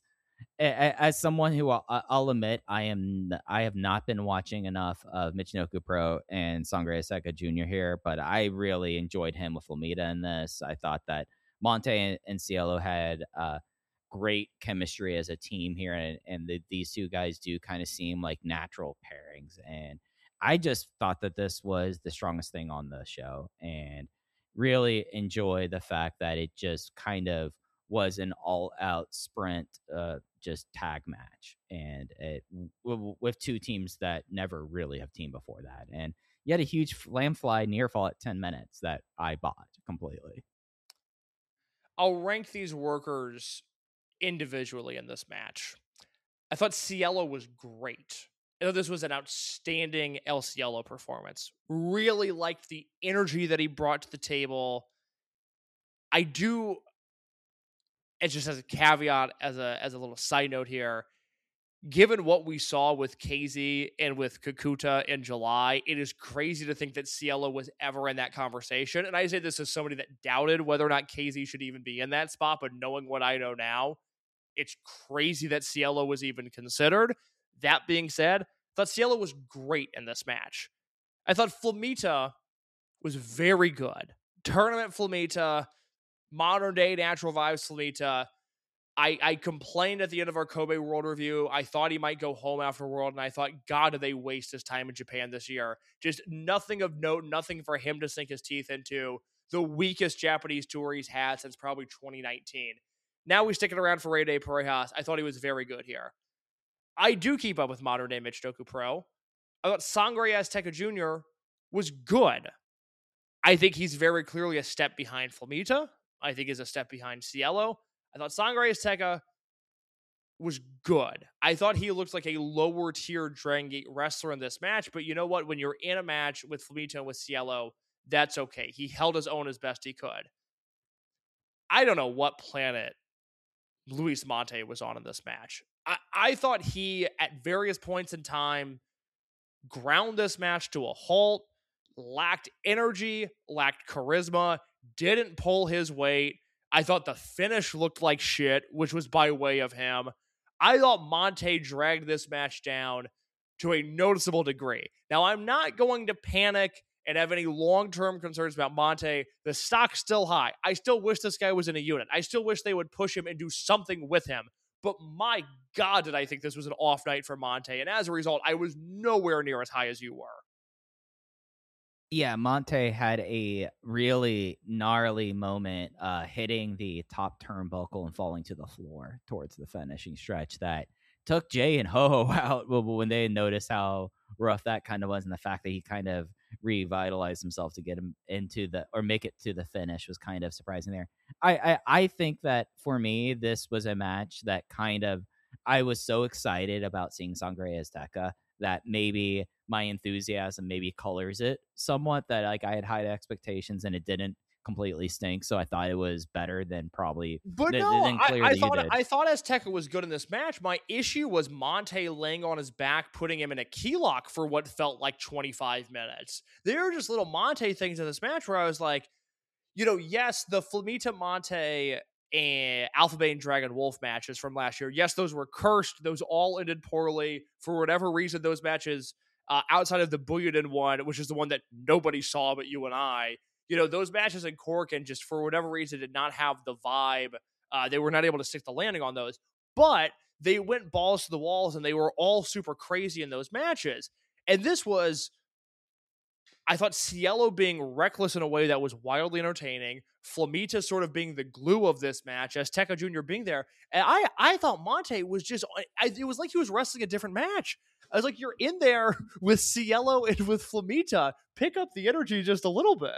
[SPEAKER 4] as someone who I'll, I'll admit I am I have not been watching enough of Michinoku Pro and Sangre Azteca Junior here, but I really enjoyed him with Flamita in this. I thought that Monte and, and Cielo had uh, great chemistry as a team here, and, and the, these two guys do kind of seem like natural pairings. And I just thought that this was the strongest thing on the show, and really enjoy the fact that it just kind of was an all-out sprint, uh, just tag match, and it w- with two teams that never really have teamed before that. And you had a huge lamb fly near fall at ten minutes that I bought completely.
[SPEAKER 1] I'll rank these workers individually in this match. I thought Cielo was great. I thought this was an outstanding El Cielo performance. Really liked the energy that he brought to the table. I do, and just as a caveat, as a as a little side note here, given what we saw with K Z and with Kakuta in July, it is crazy to think that Cielo was ever in that conversation. And I say this as somebody that doubted whether or not K Z should even be in that spot, but knowing what I know now, it's crazy that Cielo was even considered. That being said, I thought Cielo was great in this match. I thought Flamita was very good. Tournament Flamita, modern day Natural Vibes Flamita. I, I complained at the end of our Kobe World review. I thought he might go home after World, and I thought, God, did they waste his time in Japan this year? Just nothing of note, nothing for him to sink his teeth into. The weakest Japanese tour he's had since probably twenty nineteen. Now he's sticking around for Ray Day Parejas. I thought he was very good here. I do keep up with modern day Michinoku Pro. I thought Sangre Azteca Junior was good. I think he's very clearly a step behind Flamita. I think he's a step behind Cielo. I thought Sangre Azteca was good. I thought he looked like a lower tier Dragon Gate wrestler in this match, but you know what? When you're in a match with Flamita and with Cielo, that's okay. He held his own as best he could. I don't know what planet Luis Monte was on in this match. I, I thought he, at various points in time, ground this match to a halt, lacked energy, lacked charisma, didn't pull his weight. I thought the finish looked like shit, which was by way of him. I thought Monte dragged this match down to a noticeable degree. Now, I'm not going to panic and have any long-term concerns about Monte. The stock's still high. I still wish this guy was in a unit. I still wish they would push him and do something with him. But my God, did I think this was an off night for Monte. And as a result, I was nowhere near as high as you were.
[SPEAKER 4] Yeah, Monte had a really gnarly moment uh, hitting the top turnbuckle and falling to the floor towards the finishing stretch that took Jay and Ho-Ho out when they noticed how rough that kind of was, and the fact that he kind of revitalized himself to get him into the, or make it to the finish was kind of surprising there. I, I, I think that for me, this was a match that kind of, I was so excited about seeing Sangre Azteca that maybe my enthusiasm maybe colors it somewhat, that like I had high expectations and it didn't completely stink. So I thought it was better than probably.
[SPEAKER 1] But
[SPEAKER 4] th-
[SPEAKER 1] no,
[SPEAKER 4] than
[SPEAKER 1] I, I thought
[SPEAKER 4] did.
[SPEAKER 1] I thought Azteca was good in this match. My issue was Monte laying on his back, putting him in a key lock for what felt like twenty-five minutes. There were just little Monte things in this match where I was like, you know, yes, the Flamita Monte and Alpha Bane Dragon Wolf matches from last year, yes, those were cursed. Those all ended poorly. For whatever reason, those matches, uh, outside of the Buyuden one, which is the one that nobody saw but you and I, you know, those matches in Korakuen just for whatever reason did not have the vibe. Uh, they were not able to stick the landing on those. But they went balls to the walls and they were all super crazy in those matches. And this was, I thought, Cielo being reckless in a way that was wildly entertaining, Flamita sort of being the glue of this match, Azteca Junior being there, and I, I thought Monte was just, I, it was like he was wrestling a different match. I was like, you're in there with Cielo and with Flamita. Pick up the energy just a little bit.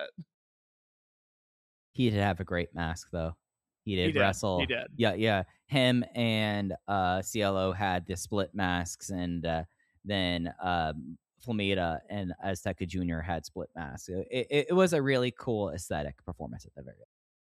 [SPEAKER 4] He did have a great mask, though. He did,
[SPEAKER 1] he did.
[SPEAKER 4] wrestle.
[SPEAKER 1] He did.
[SPEAKER 4] Yeah, yeah. Him and uh, Cielo had the split masks, and uh, then um, Flamita and Azteca Junior had split masks. It, it, it was a really cool aesthetic performance at the very end.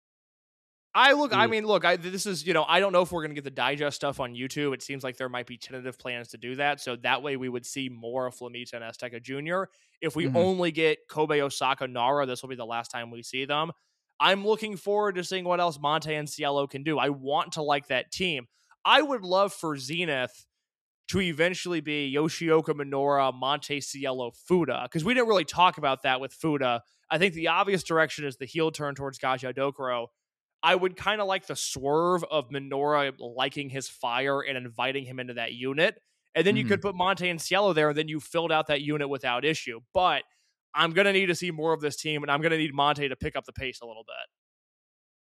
[SPEAKER 1] I look, I mean, look, I, this is, you know, I don't know if we're going to get the digest stuff on YouTube. It seems like there might be tentative plans to do that. So that way we would see more of Flamita and Azteca Junior If we mm-hmm. only get Kobe, Osaka, Nara, this will be the last time we see them. I'm looking forward to seeing what else Monte and Cielo can do. I want to like that team. I would love for Zenith to eventually be Yoshioka Minoura, Monte, Cielo, Fuda, because we didn't really talk about that with Fuda. I think the obvious direction is the heel turn towards Gaja Dokuro. I would kind of like the swerve of Minoura liking his fire and inviting him into that unit. And then mm-hmm. you could put Monte and Cielo there, and then you filled out that unit without issue. But I'm going to need to see more of this team, and I'm going to need Monte to pick up the pace a little bit.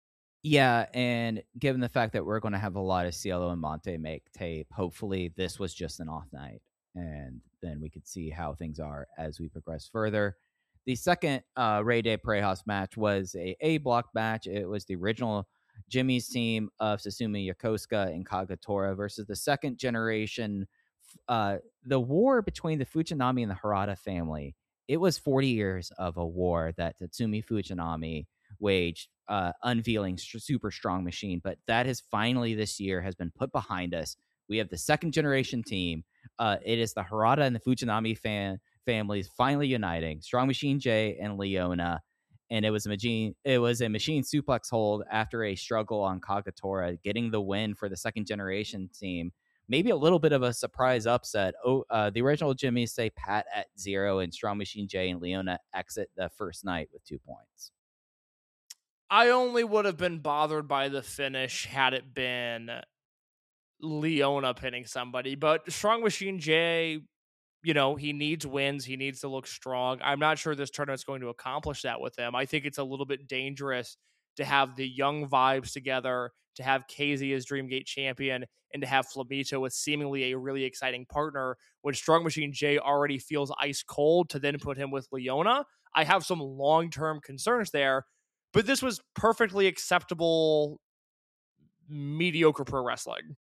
[SPEAKER 4] Yeah, and given the fact that we're going to have a lot of Cielo and Monte make tape, hopefully this was just an off night, and then we could see how things are as we progress further. The second uh, Rey de Parejas match was a A block match. It was the original Jimmy's team of Susumu Yokosuka and Kagatora versus the second generation. Uh, the war between the Fujinami and the Harada family. It was forty years of a war that Tatsumi Fujinami waged, uh, unveiling st- super strong machine. But that has finally this year has been put behind us. We have the second generation team. Uh, it is the Harada and the Fujinami fan families finally uniting. Strong Machine J and Leona, and it was a machine. It was a machine suplex hold after a struggle on Kagatora, getting the win for the second generation team. Maybe a little bit of a surprise upset. Oh, uh, the original Jimmy say pat at zero, and Strong Machine J and Leona exit the first night with two points.
[SPEAKER 1] I only would have been bothered by the finish had it been Leona pinning somebody, but Strong Machine J, you know, he needs wins. He needs to look strong. I'm not sure this tournament's going to accomplish that with him. I think it's a little bit dangerous to have the young vibes together, to have K Z as Dreamgate champion, and to have Flamito with seemingly a really exciting partner when Strong Machine J already feels ice cold, to then put him with Leona. I have some long-term concerns there, but this was perfectly acceptable, mediocre pro wrestling.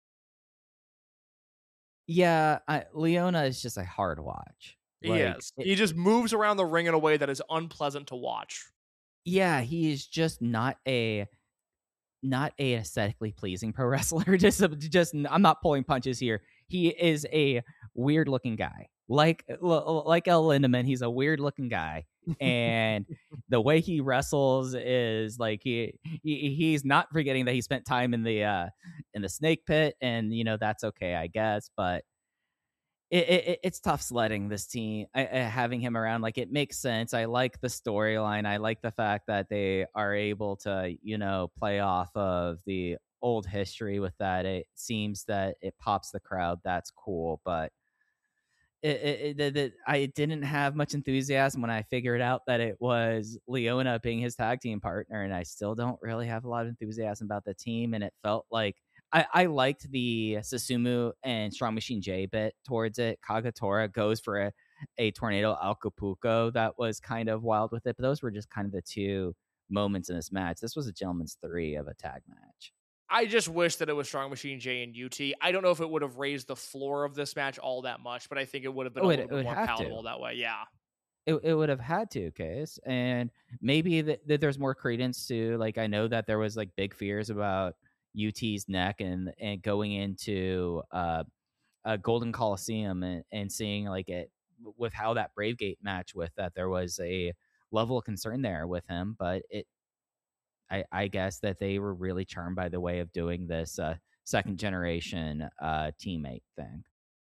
[SPEAKER 4] Yeah, I, Leona is just a hard watch. Like,
[SPEAKER 1] yes.
[SPEAKER 4] it-
[SPEAKER 1] He just moves around the ring in a way that is unpleasant to watch.
[SPEAKER 4] yeah, he is just not a not a aesthetically pleasing pro wrestler. just, just I'm not pulling punches here. He is a weird looking guy, like like El Lindemann. He's a weird looking guy, and the way he wrestles is like he, he he's not forgetting that he spent time in the uh, in the snake pit, and you know that's okay, I guess, but. It, it, it's tough sledding this team, I, I, having him around. Like, it makes sense. I like the storyline. I like the fact that they are able to, you know, play off of the old history with that. It seems that it pops the crowd. That's cool. But it, it, it, it, I didn't have much enthusiasm when I figured out that it was Leona being his tag team partner. And I still don't really have a lot of enthusiasm about the team. And it felt like I, I liked the Susumu and Strong Machine J bit towards it. Kagatora goes for a, a Tornado Acapulco that was kind of wild with it. But those were just kind of the two moments in this match. This was a gentleman's three of a tag match.
[SPEAKER 1] I just wish that it was Strong Machine J and U T. I don't know if it would have raised the floor of this match all that much, but I think it would have been
[SPEAKER 4] Oh,
[SPEAKER 1] a
[SPEAKER 4] it-
[SPEAKER 1] little
[SPEAKER 4] it
[SPEAKER 1] bit
[SPEAKER 4] would
[SPEAKER 1] more
[SPEAKER 4] have
[SPEAKER 1] palatable
[SPEAKER 4] to.
[SPEAKER 1] that way. Yeah.
[SPEAKER 4] It, it would have had to, Case. And maybe that, that there's more credence to, like, I know that there was like big fears about U T's neck and and going into uh, a Golden Coliseum and, and seeing like it with how that Bravegate match with that there was a level of concern there with him, but it I, I guess that they were really charmed by the way of doing this uh, second generation uh, teammate thing.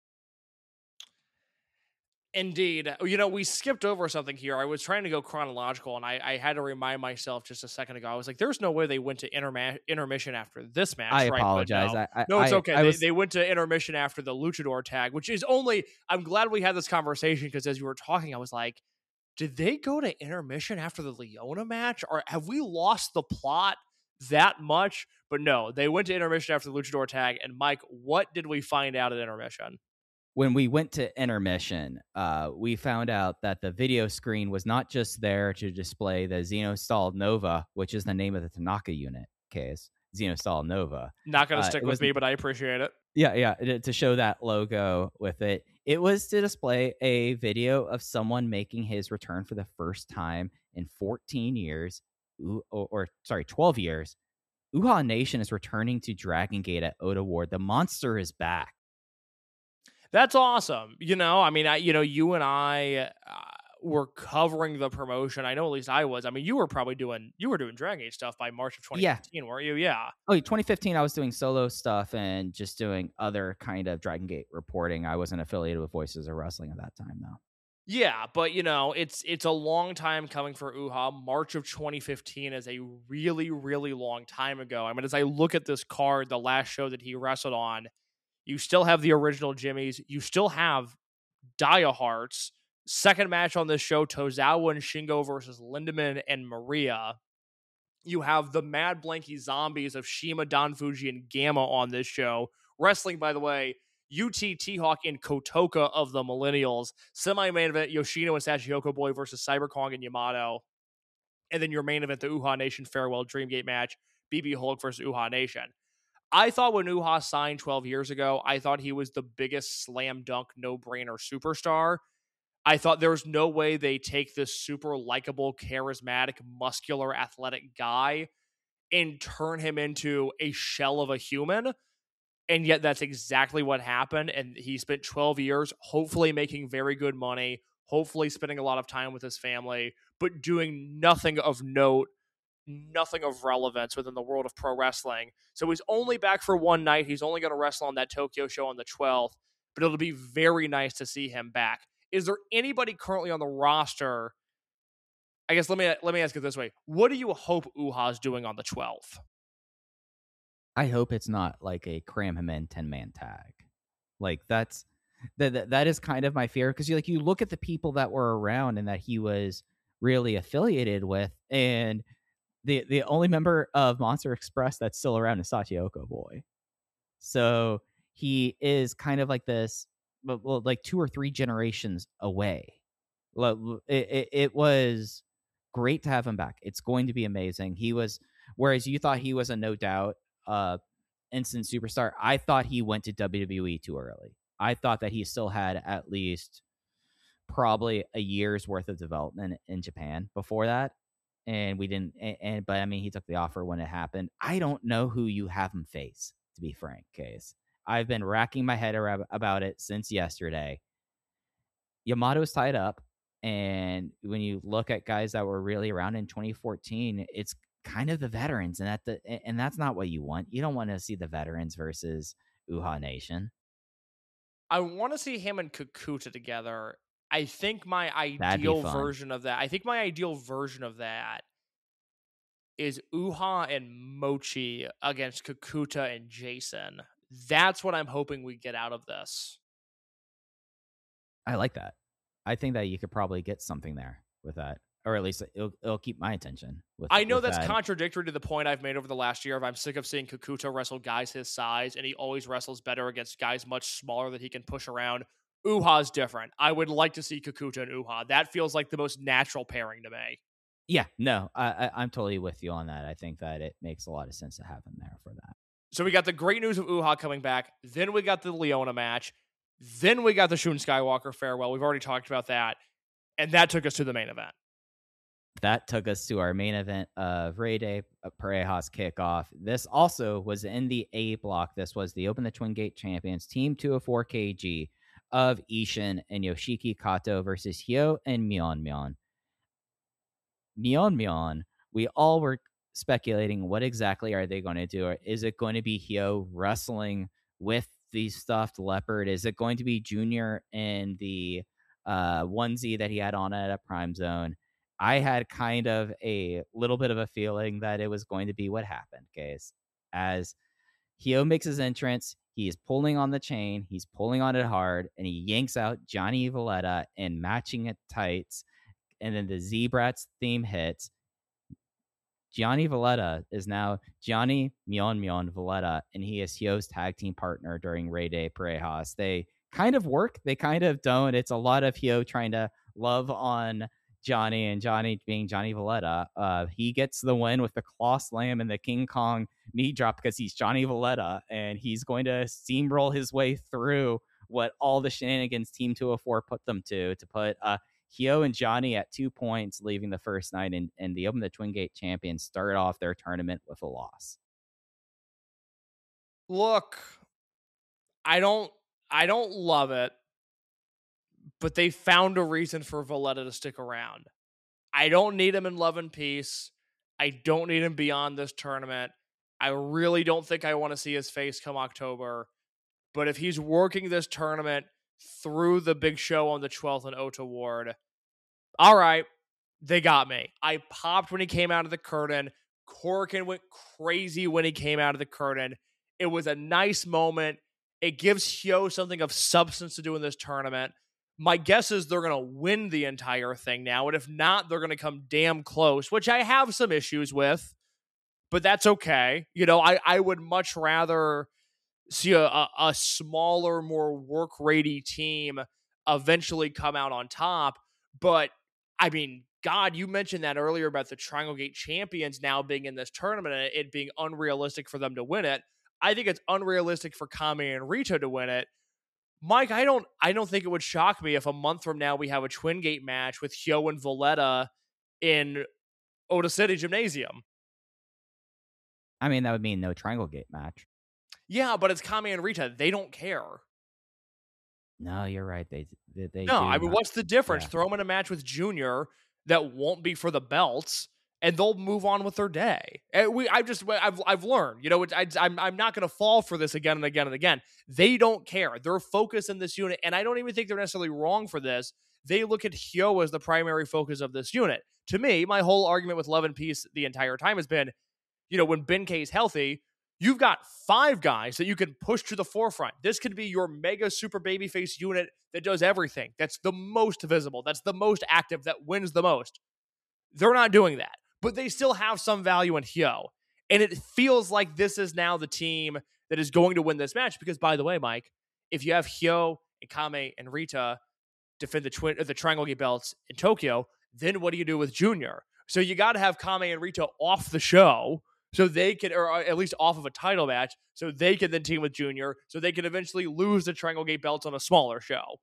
[SPEAKER 1] Indeed. You know, we skipped over something here. I was trying to go chronological, and I, I had to remind myself just a second ago. I was like, there's no way they went to interma- intermission after this match.
[SPEAKER 4] I
[SPEAKER 1] right?
[SPEAKER 4] apologize.
[SPEAKER 1] No.
[SPEAKER 4] I, I,
[SPEAKER 1] no, it's
[SPEAKER 4] I,
[SPEAKER 1] okay.
[SPEAKER 4] I
[SPEAKER 1] they,
[SPEAKER 4] was...
[SPEAKER 1] they went to intermission after the Luchador tag, which is only, I'm glad we had this conversation because as you were talking, I was like, did they go to intermission after the Leona match? Or have we lost the plot that much? But no, they went to intermission after the Luchador tag. And Mike, what did we find out at intermission?
[SPEAKER 4] When we went to intermission, uh, we found out that the video screen was not just there to display the Xenostal Nova, which is the name of the Tanaka unit case, Xenostal Nova.
[SPEAKER 1] Not going to
[SPEAKER 4] Uh,
[SPEAKER 1] stick
[SPEAKER 4] it
[SPEAKER 1] with
[SPEAKER 4] was-
[SPEAKER 1] me, but I appreciate it.
[SPEAKER 4] Yeah, yeah, to to show that logo with it. It was to display a video of someone making his return for the first time in fourteen years, Ooh, or, or sorry, twelve years. Uhaa Nation is returning to Dragon Gate at Oda Ward. The monster is back.
[SPEAKER 1] That's awesome. You know, I mean, I, you know, you and I uh, were covering the promotion. I know at least I was. I mean, you were probably doing, you were doing Dragon Gate stuff by March of twenty fifteen, weren't you? Yeah.
[SPEAKER 4] Oh, twenty fifteen, I was doing solo stuff and just doing other kind of Dragon Gate reporting. I wasn't affiliated with Voices of Wrestling at that time, though.
[SPEAKER 1] Yeah, but you know, it's it's a long time coming for Uhaa. March of twenty fifteen is a really, really long time ago. I mean, as I look at this card, the last show that he wrestled on, you still have the original Jimmys. You still have Dia Hearts. Second match on this show, Tozawa and Shingo versus Lindemann and Maria. You have the Mad Blanky Zombies of Shima, Don Fuji, and Gamma on this show. Wrestling, by the way, U T T-Hawk and Kotoka of the Millennials. Semi-main event, Yoshino and Sachihoko Boy versus Cyber Kong and Yamato. And then your main event, the Uhaa Nation Farewell Dreamgate match, B B Hulk versus Uhaa Nation. I thought when Uhaa signed twelve years ago, I thought he was the biggest slam dunk, no-brainer superstar. I thought there was no way they take this super likable, charismatic, muscular, athletic guy and turn him into a shell of a human. And yet that's exactly what happened. And he spent twelve years, hopefully making very good money, hopefully spending a lot of time with his family, but doing nothing of note, nothing of relevance within the world of pro wrestling. So he's only back for one night. He's only going to wrestle on that Tokyo show on the twelfth, but it'll be very nice to see him back. Is there anybody currently on the roster? I guess let me let me ask it this way. What do you hope Uha's doing on the twelfth?
[SPEAKER 4] I hope it's not like a cram him in ten-man tag. Like that's that that, that is kind of my fear, because you like you look at the people that were around and that he was really affiliated with, and the the only member of Monster Express that's still around is Sachihoko Boy. So he is kind of like this, well, like two or three generations away. It, it, it was great to have him back. It's going to be amazing. He was, whereas you thought he was a no doubt uh, instant superstar, I thought he went to W W E too early. I thought that he still had at least probably a year's worth of development in Japan before that. And we didn't, and, and but I mean, he took the offer when it happened. I don't know who you have him face, to be frank, Case. I've been racking my head around about it since yesterday. Yamato's tied up, and when you look at guys that were really around in twenty fourteen, it's kind of the veterans, and that the and that's not what you want. You don't want to see the veterans versus Uhaa Nation.
[SPEAKER 1] I want to see him and Kakuta together. I think my ideal version of that, I think my ideal version of that is Uhaa and Mochi against Kakuta and Jason. That's what I'm hoping we get out of this.
[SPEAKER 4] I like that. I think that you could probably get something there with that, or at least it'll, it'll keep my attention. With,
[SPEAKER 1] I know
[SPEAKER 4] with
[SPEAKER 1] that's
[SPEAKER 4] that.
[SPEAKER 1] contradictory to the point I've made over the last year of I'm sick of seeing Kakuta wrestle guys his size, and he always wrestles better against guys much smaller that he can push around. Uha's different. I would like to see Kakuta and Uhaa. That feels like the most natural pairing to me.
[SPEAKER 4] Yeah, no, I, I, I'm totally with you on that. I think that it makes a lot of sense to have him there for that.
[SPEAKER 1] So we got the great news of Uhaa coming back. Then we got the Leona match. Then we got the Shun Skywalker farewell. We've already talked about that. And that took us to the main event.
[SPEAKER 4] That took us to our main event of Ray Day Parejas kickoff. This also was in the A block. This was the Open the Twin Gate Champions Team two oh four K G of Ishin and Yoshiki Kato versus Hyo and Myeon Myeon. Myeon Myeon, we all were speculating what exactly are they going to do. Is it going to be Hyo wrestling with the stuffed leopard? Is it going to be Junior in the uh, onesie that he had on at a Prime Zone? I had kind of a little bit of a feeling that it was going to be what happened, guys. As Hyo makes his entrance, he is pulling on the chain, he's pulling on it hard, and he yanks out Johnny Valletta in matching it tights, and then the Z-Brats theme hits. Gianni Valletta is now Gianni Myeon Myeon Valletta, and he is Hyo's tag team partner during Ray Day Parejas. They kind of work, they kind of don't. It's a lot of Hyo trying to love on Johnny, and Johnny being Johnny Valletta. Uh, he gets the win with the claw slam and the King Kong knee drop because he's Johnny Valletta, and he's going to steamroll his way through what all the shenanigans Team two oh four put them to, to put uh, Hyo and Johnny at two points leaving the first night, and, and the Open the Twin Gate champions start off their tournament with a loss.
[SPEAKER 1] Look, I don't I don't love it, but they found a reason for Valletta to stick around. I don't need him in Love and Peace. I don't need him beyond this tournament. I really don't think I want to see his face come October. But if he's working this tournament through the big show on the twelfth in Ota Ward, all right, they got me. I popped when he came out of the curtain. Korakuen went crazy when he came out of the curtain. It was a nice moment. It gives Hyo something of substance to do in this tournament. My guess is they're going to win the entire thing now, and if not, they're going to come damn close, which I have some issues with. but that's okay. You know, I, I would much rather see a, a, a smaller, more work-ratey team eventually come out on top. But, I mean, God, you mentioned that earlier about the Triangle Gate champions now being in this tournament and it being unrealistic for them to win it. I think it's unrealistic for Kame and Rito to win it. Mike, I don't I don't think it would shock me if a month from now we have a Twin Gate match with Hyo and Valletta in Ota City Gymnasium.
[SPEAKER 4] I mean, that would mean no Triangle Gate match.
[SPEAKER 1] Yeah, but it's Kame and Rita. They don't care.
[SPEAKER 4] No, you're right. They they, they
[SPEAKER 1] No,
[SPEAKER 4] do
[SPEAKER 1] I mean,
[SPEAKER 4] not-
[SPEAKER 1] what's the difference?
[SPEAKER 4] yeah.
[SPEAKER 1] Throw them in a match with Junior that won't be for the belts, and they'll move on with their day. And we, I just, I've, I've learned. You know, it, I, I'm, I'm not going to fall for this again and again and again. They don't care. They're focused in this unit, and I don't even think they're necessarily wrong for this. They look at Hyo as the primary focus of this unit. To me, my whole argument with Love and Peace the entire time has been, you know, when Ben-K is healthy, you've got five guys that you can push to the forefront. This could be your mega super babyface unit that does everything. That's the most visible. That's the most active. That wins the most. They're not doing that, but they still have some value in Hyo. And it feels like this is now the team that is going to win this match because, by the way, Mike, if you have Hyo and Kame and Rita defend the twin, or the Triangle Gate belts in Tokyo, then what do you do with Junior? So you got to have Kame and Rita off the show so they can, or at least off of a title match, so they can then team with Junior, so they can eventually lose the Triangle Gate belts on a smaller show.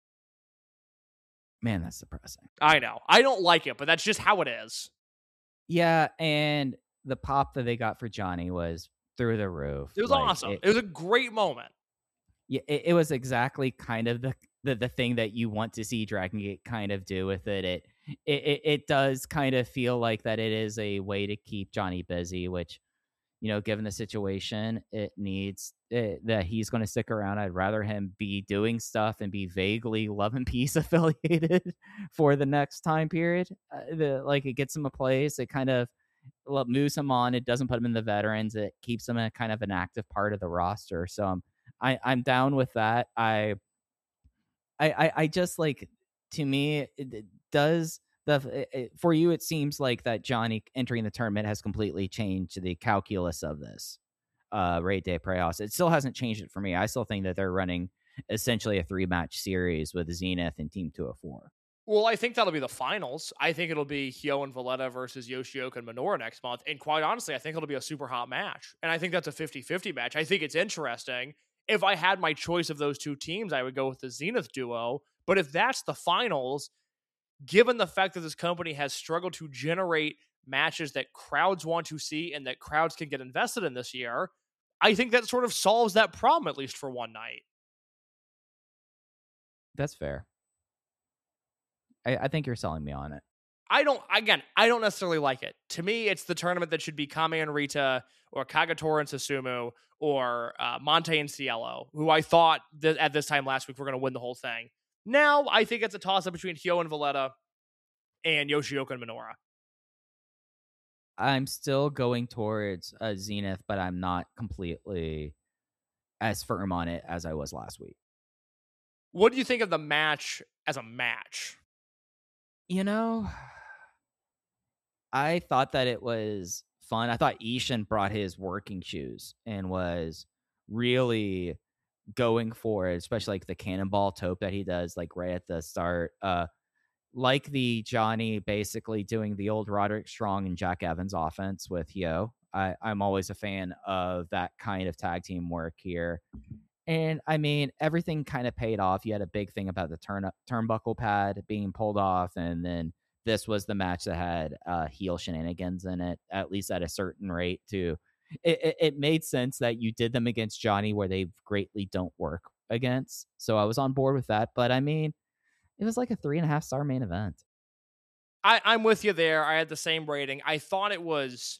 [SPEAKER 4] Man, that's depressing.
[SPEAKER 1] I know. I don't like it, but that's just how it is.
[SPEAKER 4] Yeah, and the pop that they got for Johnny was through the roof.
[SPEAKER 1] It was
[SPEAKER 4] Like,
[SPEAKER 1] awesome.
[SPEAKER 4] It,
[SPEAKER 1] It was a great moment.
[SPEAKER 4] yeah, it, it was exactly kind of the, the the thing that you want to see Dragon Gate kind of do with it. It it it, it does kind of feel like that it is a way to keep Johnny busy, which, you know, given the situation, it needs it, that he's going to stick around. I'd rather him be doing stuff and be vaguely Love and Peace affiliated for the next time period. Uh, the, like it gets him a place. It kind of well, moves him on. It doesn't put him in the veterans. It keeps him a kind of an active part of the roster. So I'm I, I'm down with that. I I I, I just like to me it, it does. The it, for you, it seems like that Johnny entering the tournament has completely changed the calculus of this uh, Raid Day Preos. It still hasn't changed it for me. I still think that they're running essentially a three match series with Zenith and Team two oh four.
[SPEAKER 1] Well, I think that'll be the finals. I think it'll be Hyo and Valletta versus Yoshioka and Minoura next month. And quite honestly, I think it'll be a super hot match. And I think that's a fifty-fifty match. I think it's interesting. If I had my choice of those two teams, I would go with the Zenith duo. But if that's the finals, given the fact that this company has struggled to generate matches that crowds want to see and that crowds can get invested in this year, I think that sort of solves that problem, at least for one night.
[SPEAKER 4] That's fair. I, I think you're selling me on it.
[SPEAKER 1] I don't, again, I don't necessarily like it. To me, it's the tournament that should be Kame and Rita or Kagatora and Susumu or uh, Monte and Cielo, who I thought th- at this time last week were going to win the whole thing. Now, I think it's a toss-up between Hyo and Valletta and Yoshioka and Minoura.
[SPEAKER 4] I'm still going towards uh, Zenith, but I'm not completely as firm on it as I was last week.
[SPEAKER 1] What do you think of the match as a match?
[SPEAKER 4] You know, I thought that it was fun. I thought Ishin brought his working shoes and was really going for it, especially like the cannonball tope that he does like right at the start. Uh, like the Johnny basically doing the old Roderick Strong and Jack Evans offense with Hyo. I, I'm always a fan of that kind of tag team work here. And I mean, everything kind of paid off. You had a big thing about the turn turnbuckle pad being pulled off, and then this was the match that had uh, heel shenanigans in it, at least at a certain rate. Too, it, it, it made sense that you did them against Johnny, where they greatly don't work against. So I was on board with that. But I mean, it was like a three and a half star main event.
[SPEAKER 1] I, I'm with you there. I had the same rating. I thought it was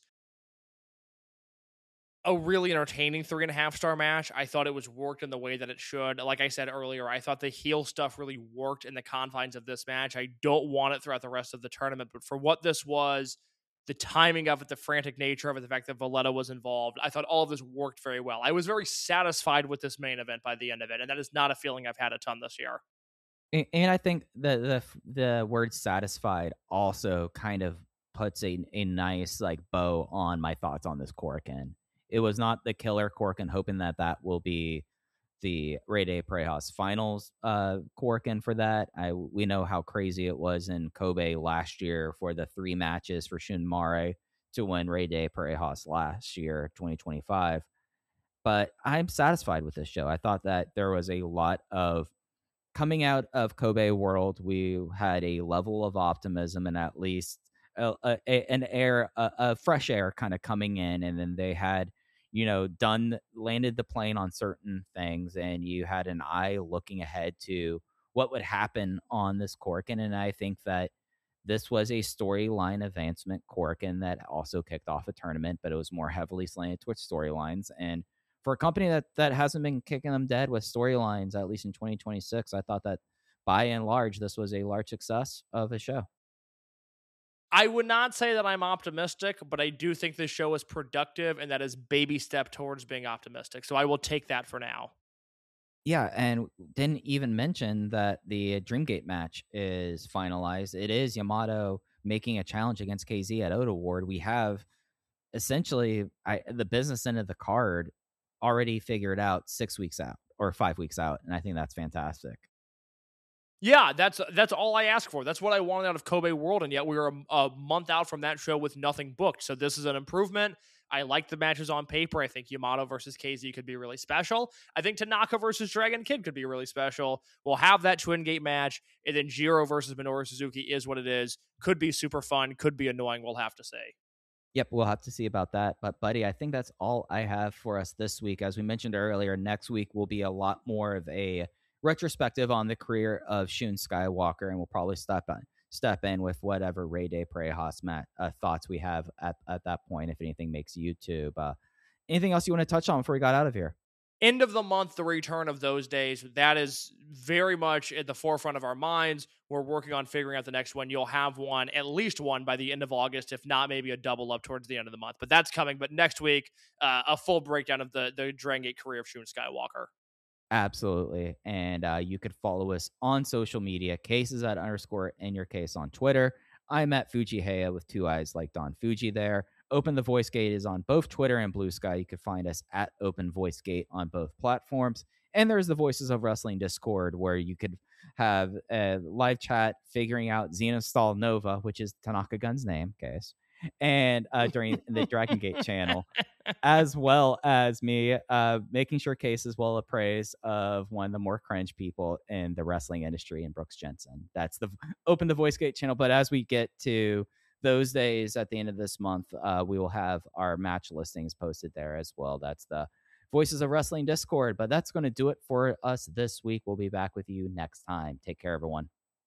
[SPEAKER 1] a really entertaining three and a half star match. I thought it was worked in the way that it should. Like I said earlier, I thought the heel stuff really worked in the confines of this match. I don't want it throughout the rest of the tournament, but for what this was, the timing of it, the frantic nature of it, the fact that Valletta was involved, I thought all of this worked very well. I was very satisfied with this main event by the end of it, and that is not a feeling I've had a ton this year.
[SPEAKER 4] And, and I think the, the the word satisfied also kind of puts a, a nice like bow on my thoughts on this Korakuen. It was not the killer Korakuen, hoping that that will be the Rede Parejas finals uh, Korakuen for that. I we know how crazy it was in Kobe last year for the three matches for Shun Mare to win Rede Parejas last year, twenty twenty-five. But I'm satisfied with this show. I thought that there was a lot of coming out of Kobe World. We had a level of optimism and at least a, a, an air, a, a fresh air kind of coming in. And then they had, you know, done, landed the plane on certain things. And you had an eye looking ahead to what would happen on this Korakuen. And I think that this was a storyline advancement Korakuen that also kicked off a tournament, but it was more heavily slanted towards storylines. And for a company that, that hasn't been kicking them dead with storylines, at least in twenty twenty-six, I thought that by and large, this was a large success of a show.
[SPEAKER 1] I would not say that I'm optimistic, but I do think this show is productive, and that is baby step towards being optimistic. So I will take that for now.
[SPEAKER 4] Yeah, and didn't even mention that the Dreamgate match is finalized. It is Yamato making a challenge against K Z at Oda Ward. We have essentially I, the business end of the card already figured out six weeks out or five weeks out. And I think that's fantastic.
[SPEAKER 1] Yeah, that's that's all I ask for. That's what I wanted out of Kobe World, and yet we were a, a month out from that show with nothing booked. So this is an improvement. I like the matches on paper. I think Yamato versus K Z could be really special. I think Tanaka versus Dragon Kid could be really special. We'll have that Twin Gate match, and then Jiro versus Minoru Suzuki is what it is. Could be super fun. Could be annoying. We'll have to say.
[SPEAKER 4] Yep, we'll have to see about that. But, buddy, I think that's all I have for us this week. As we mentioned earlier, next week will be a lot more of a retrospective on the career of Shun Skywalker, and we'll probably step in, step in with whatever Rede Parejas Matt uh, thoughts we have at, at that point, if anything makes YouTube. Uh, anything else you want to touch on before we got out of here?
[SPEAKER 1] End of the month, the return of those days. That is very much at the forefront of our minds. We're working on figuring out the next one. You'll have one, at least one, by the end of August, if not maybe a double up towards the end of the month. But that's coming. But next week, uh, a full breakdown of the, the Dragon Gate career of Shun Skywalker.
[SPEAKER 4] Absolutely. And uh, you could follow us on social media, cases at underscore in your case on Twitter. I'm at Fujiheya with two eyes like Don Fuji there. Open the Voice Gate is on both Twitter and Blue Sky. You can find us at Open Voice Gate on both platforms. And there's the Voices of Wrestling Discord, where you could have a live chat figuring out Xenostal Nova, which is Tanaka Gun's name, case, and uh, during the Dragon Gate channel, as well as me uh, making sure Case is well appraised of one of the more cringe people in the wrestling industry, in Brooks Jensen. That's the Open the Voice Gate channel. But as we get to those days at the end of this month, uh, we will have our match listings posted there as well. That's the Voices of Wrestling Discord. But that's going to do it for us this week. We'll be back with you next time. Take care, everyone.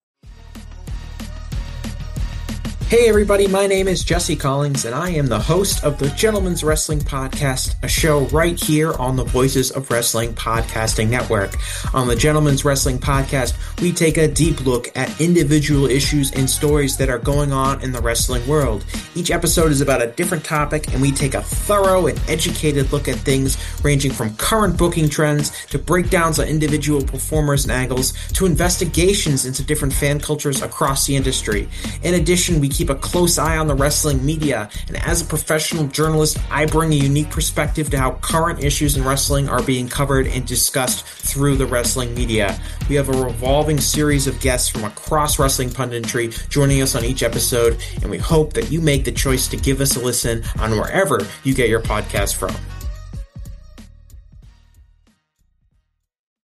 [SPEAKER 5] Hey everybody, my name is Jesse Collins, and I am the host of the Gentleman's Wrestling Podcast, a show right here on the Voices of Wrestling Podcasting Network. On the Gentleman's Wrestling Podcast, we take a deep look at individual issues and stories that are going on in the wrestling world. Each episode is about a different topic, and we take a thorough and educated look at things ranging from current booking trends to breakdowns on individual performers and angles to investigations into different fan cultures across the industry. In addition, we keep a close eye on the wrestling media, and as a professional journalist, I bring a unique perspective to how current issues in wrestling are being covered and discussed through the wrestling media. We have a revolving series of guests from across wrestling punditry joining us on each episode, and we hope that you make the choice to give us a listen on wherever you get your podcast from.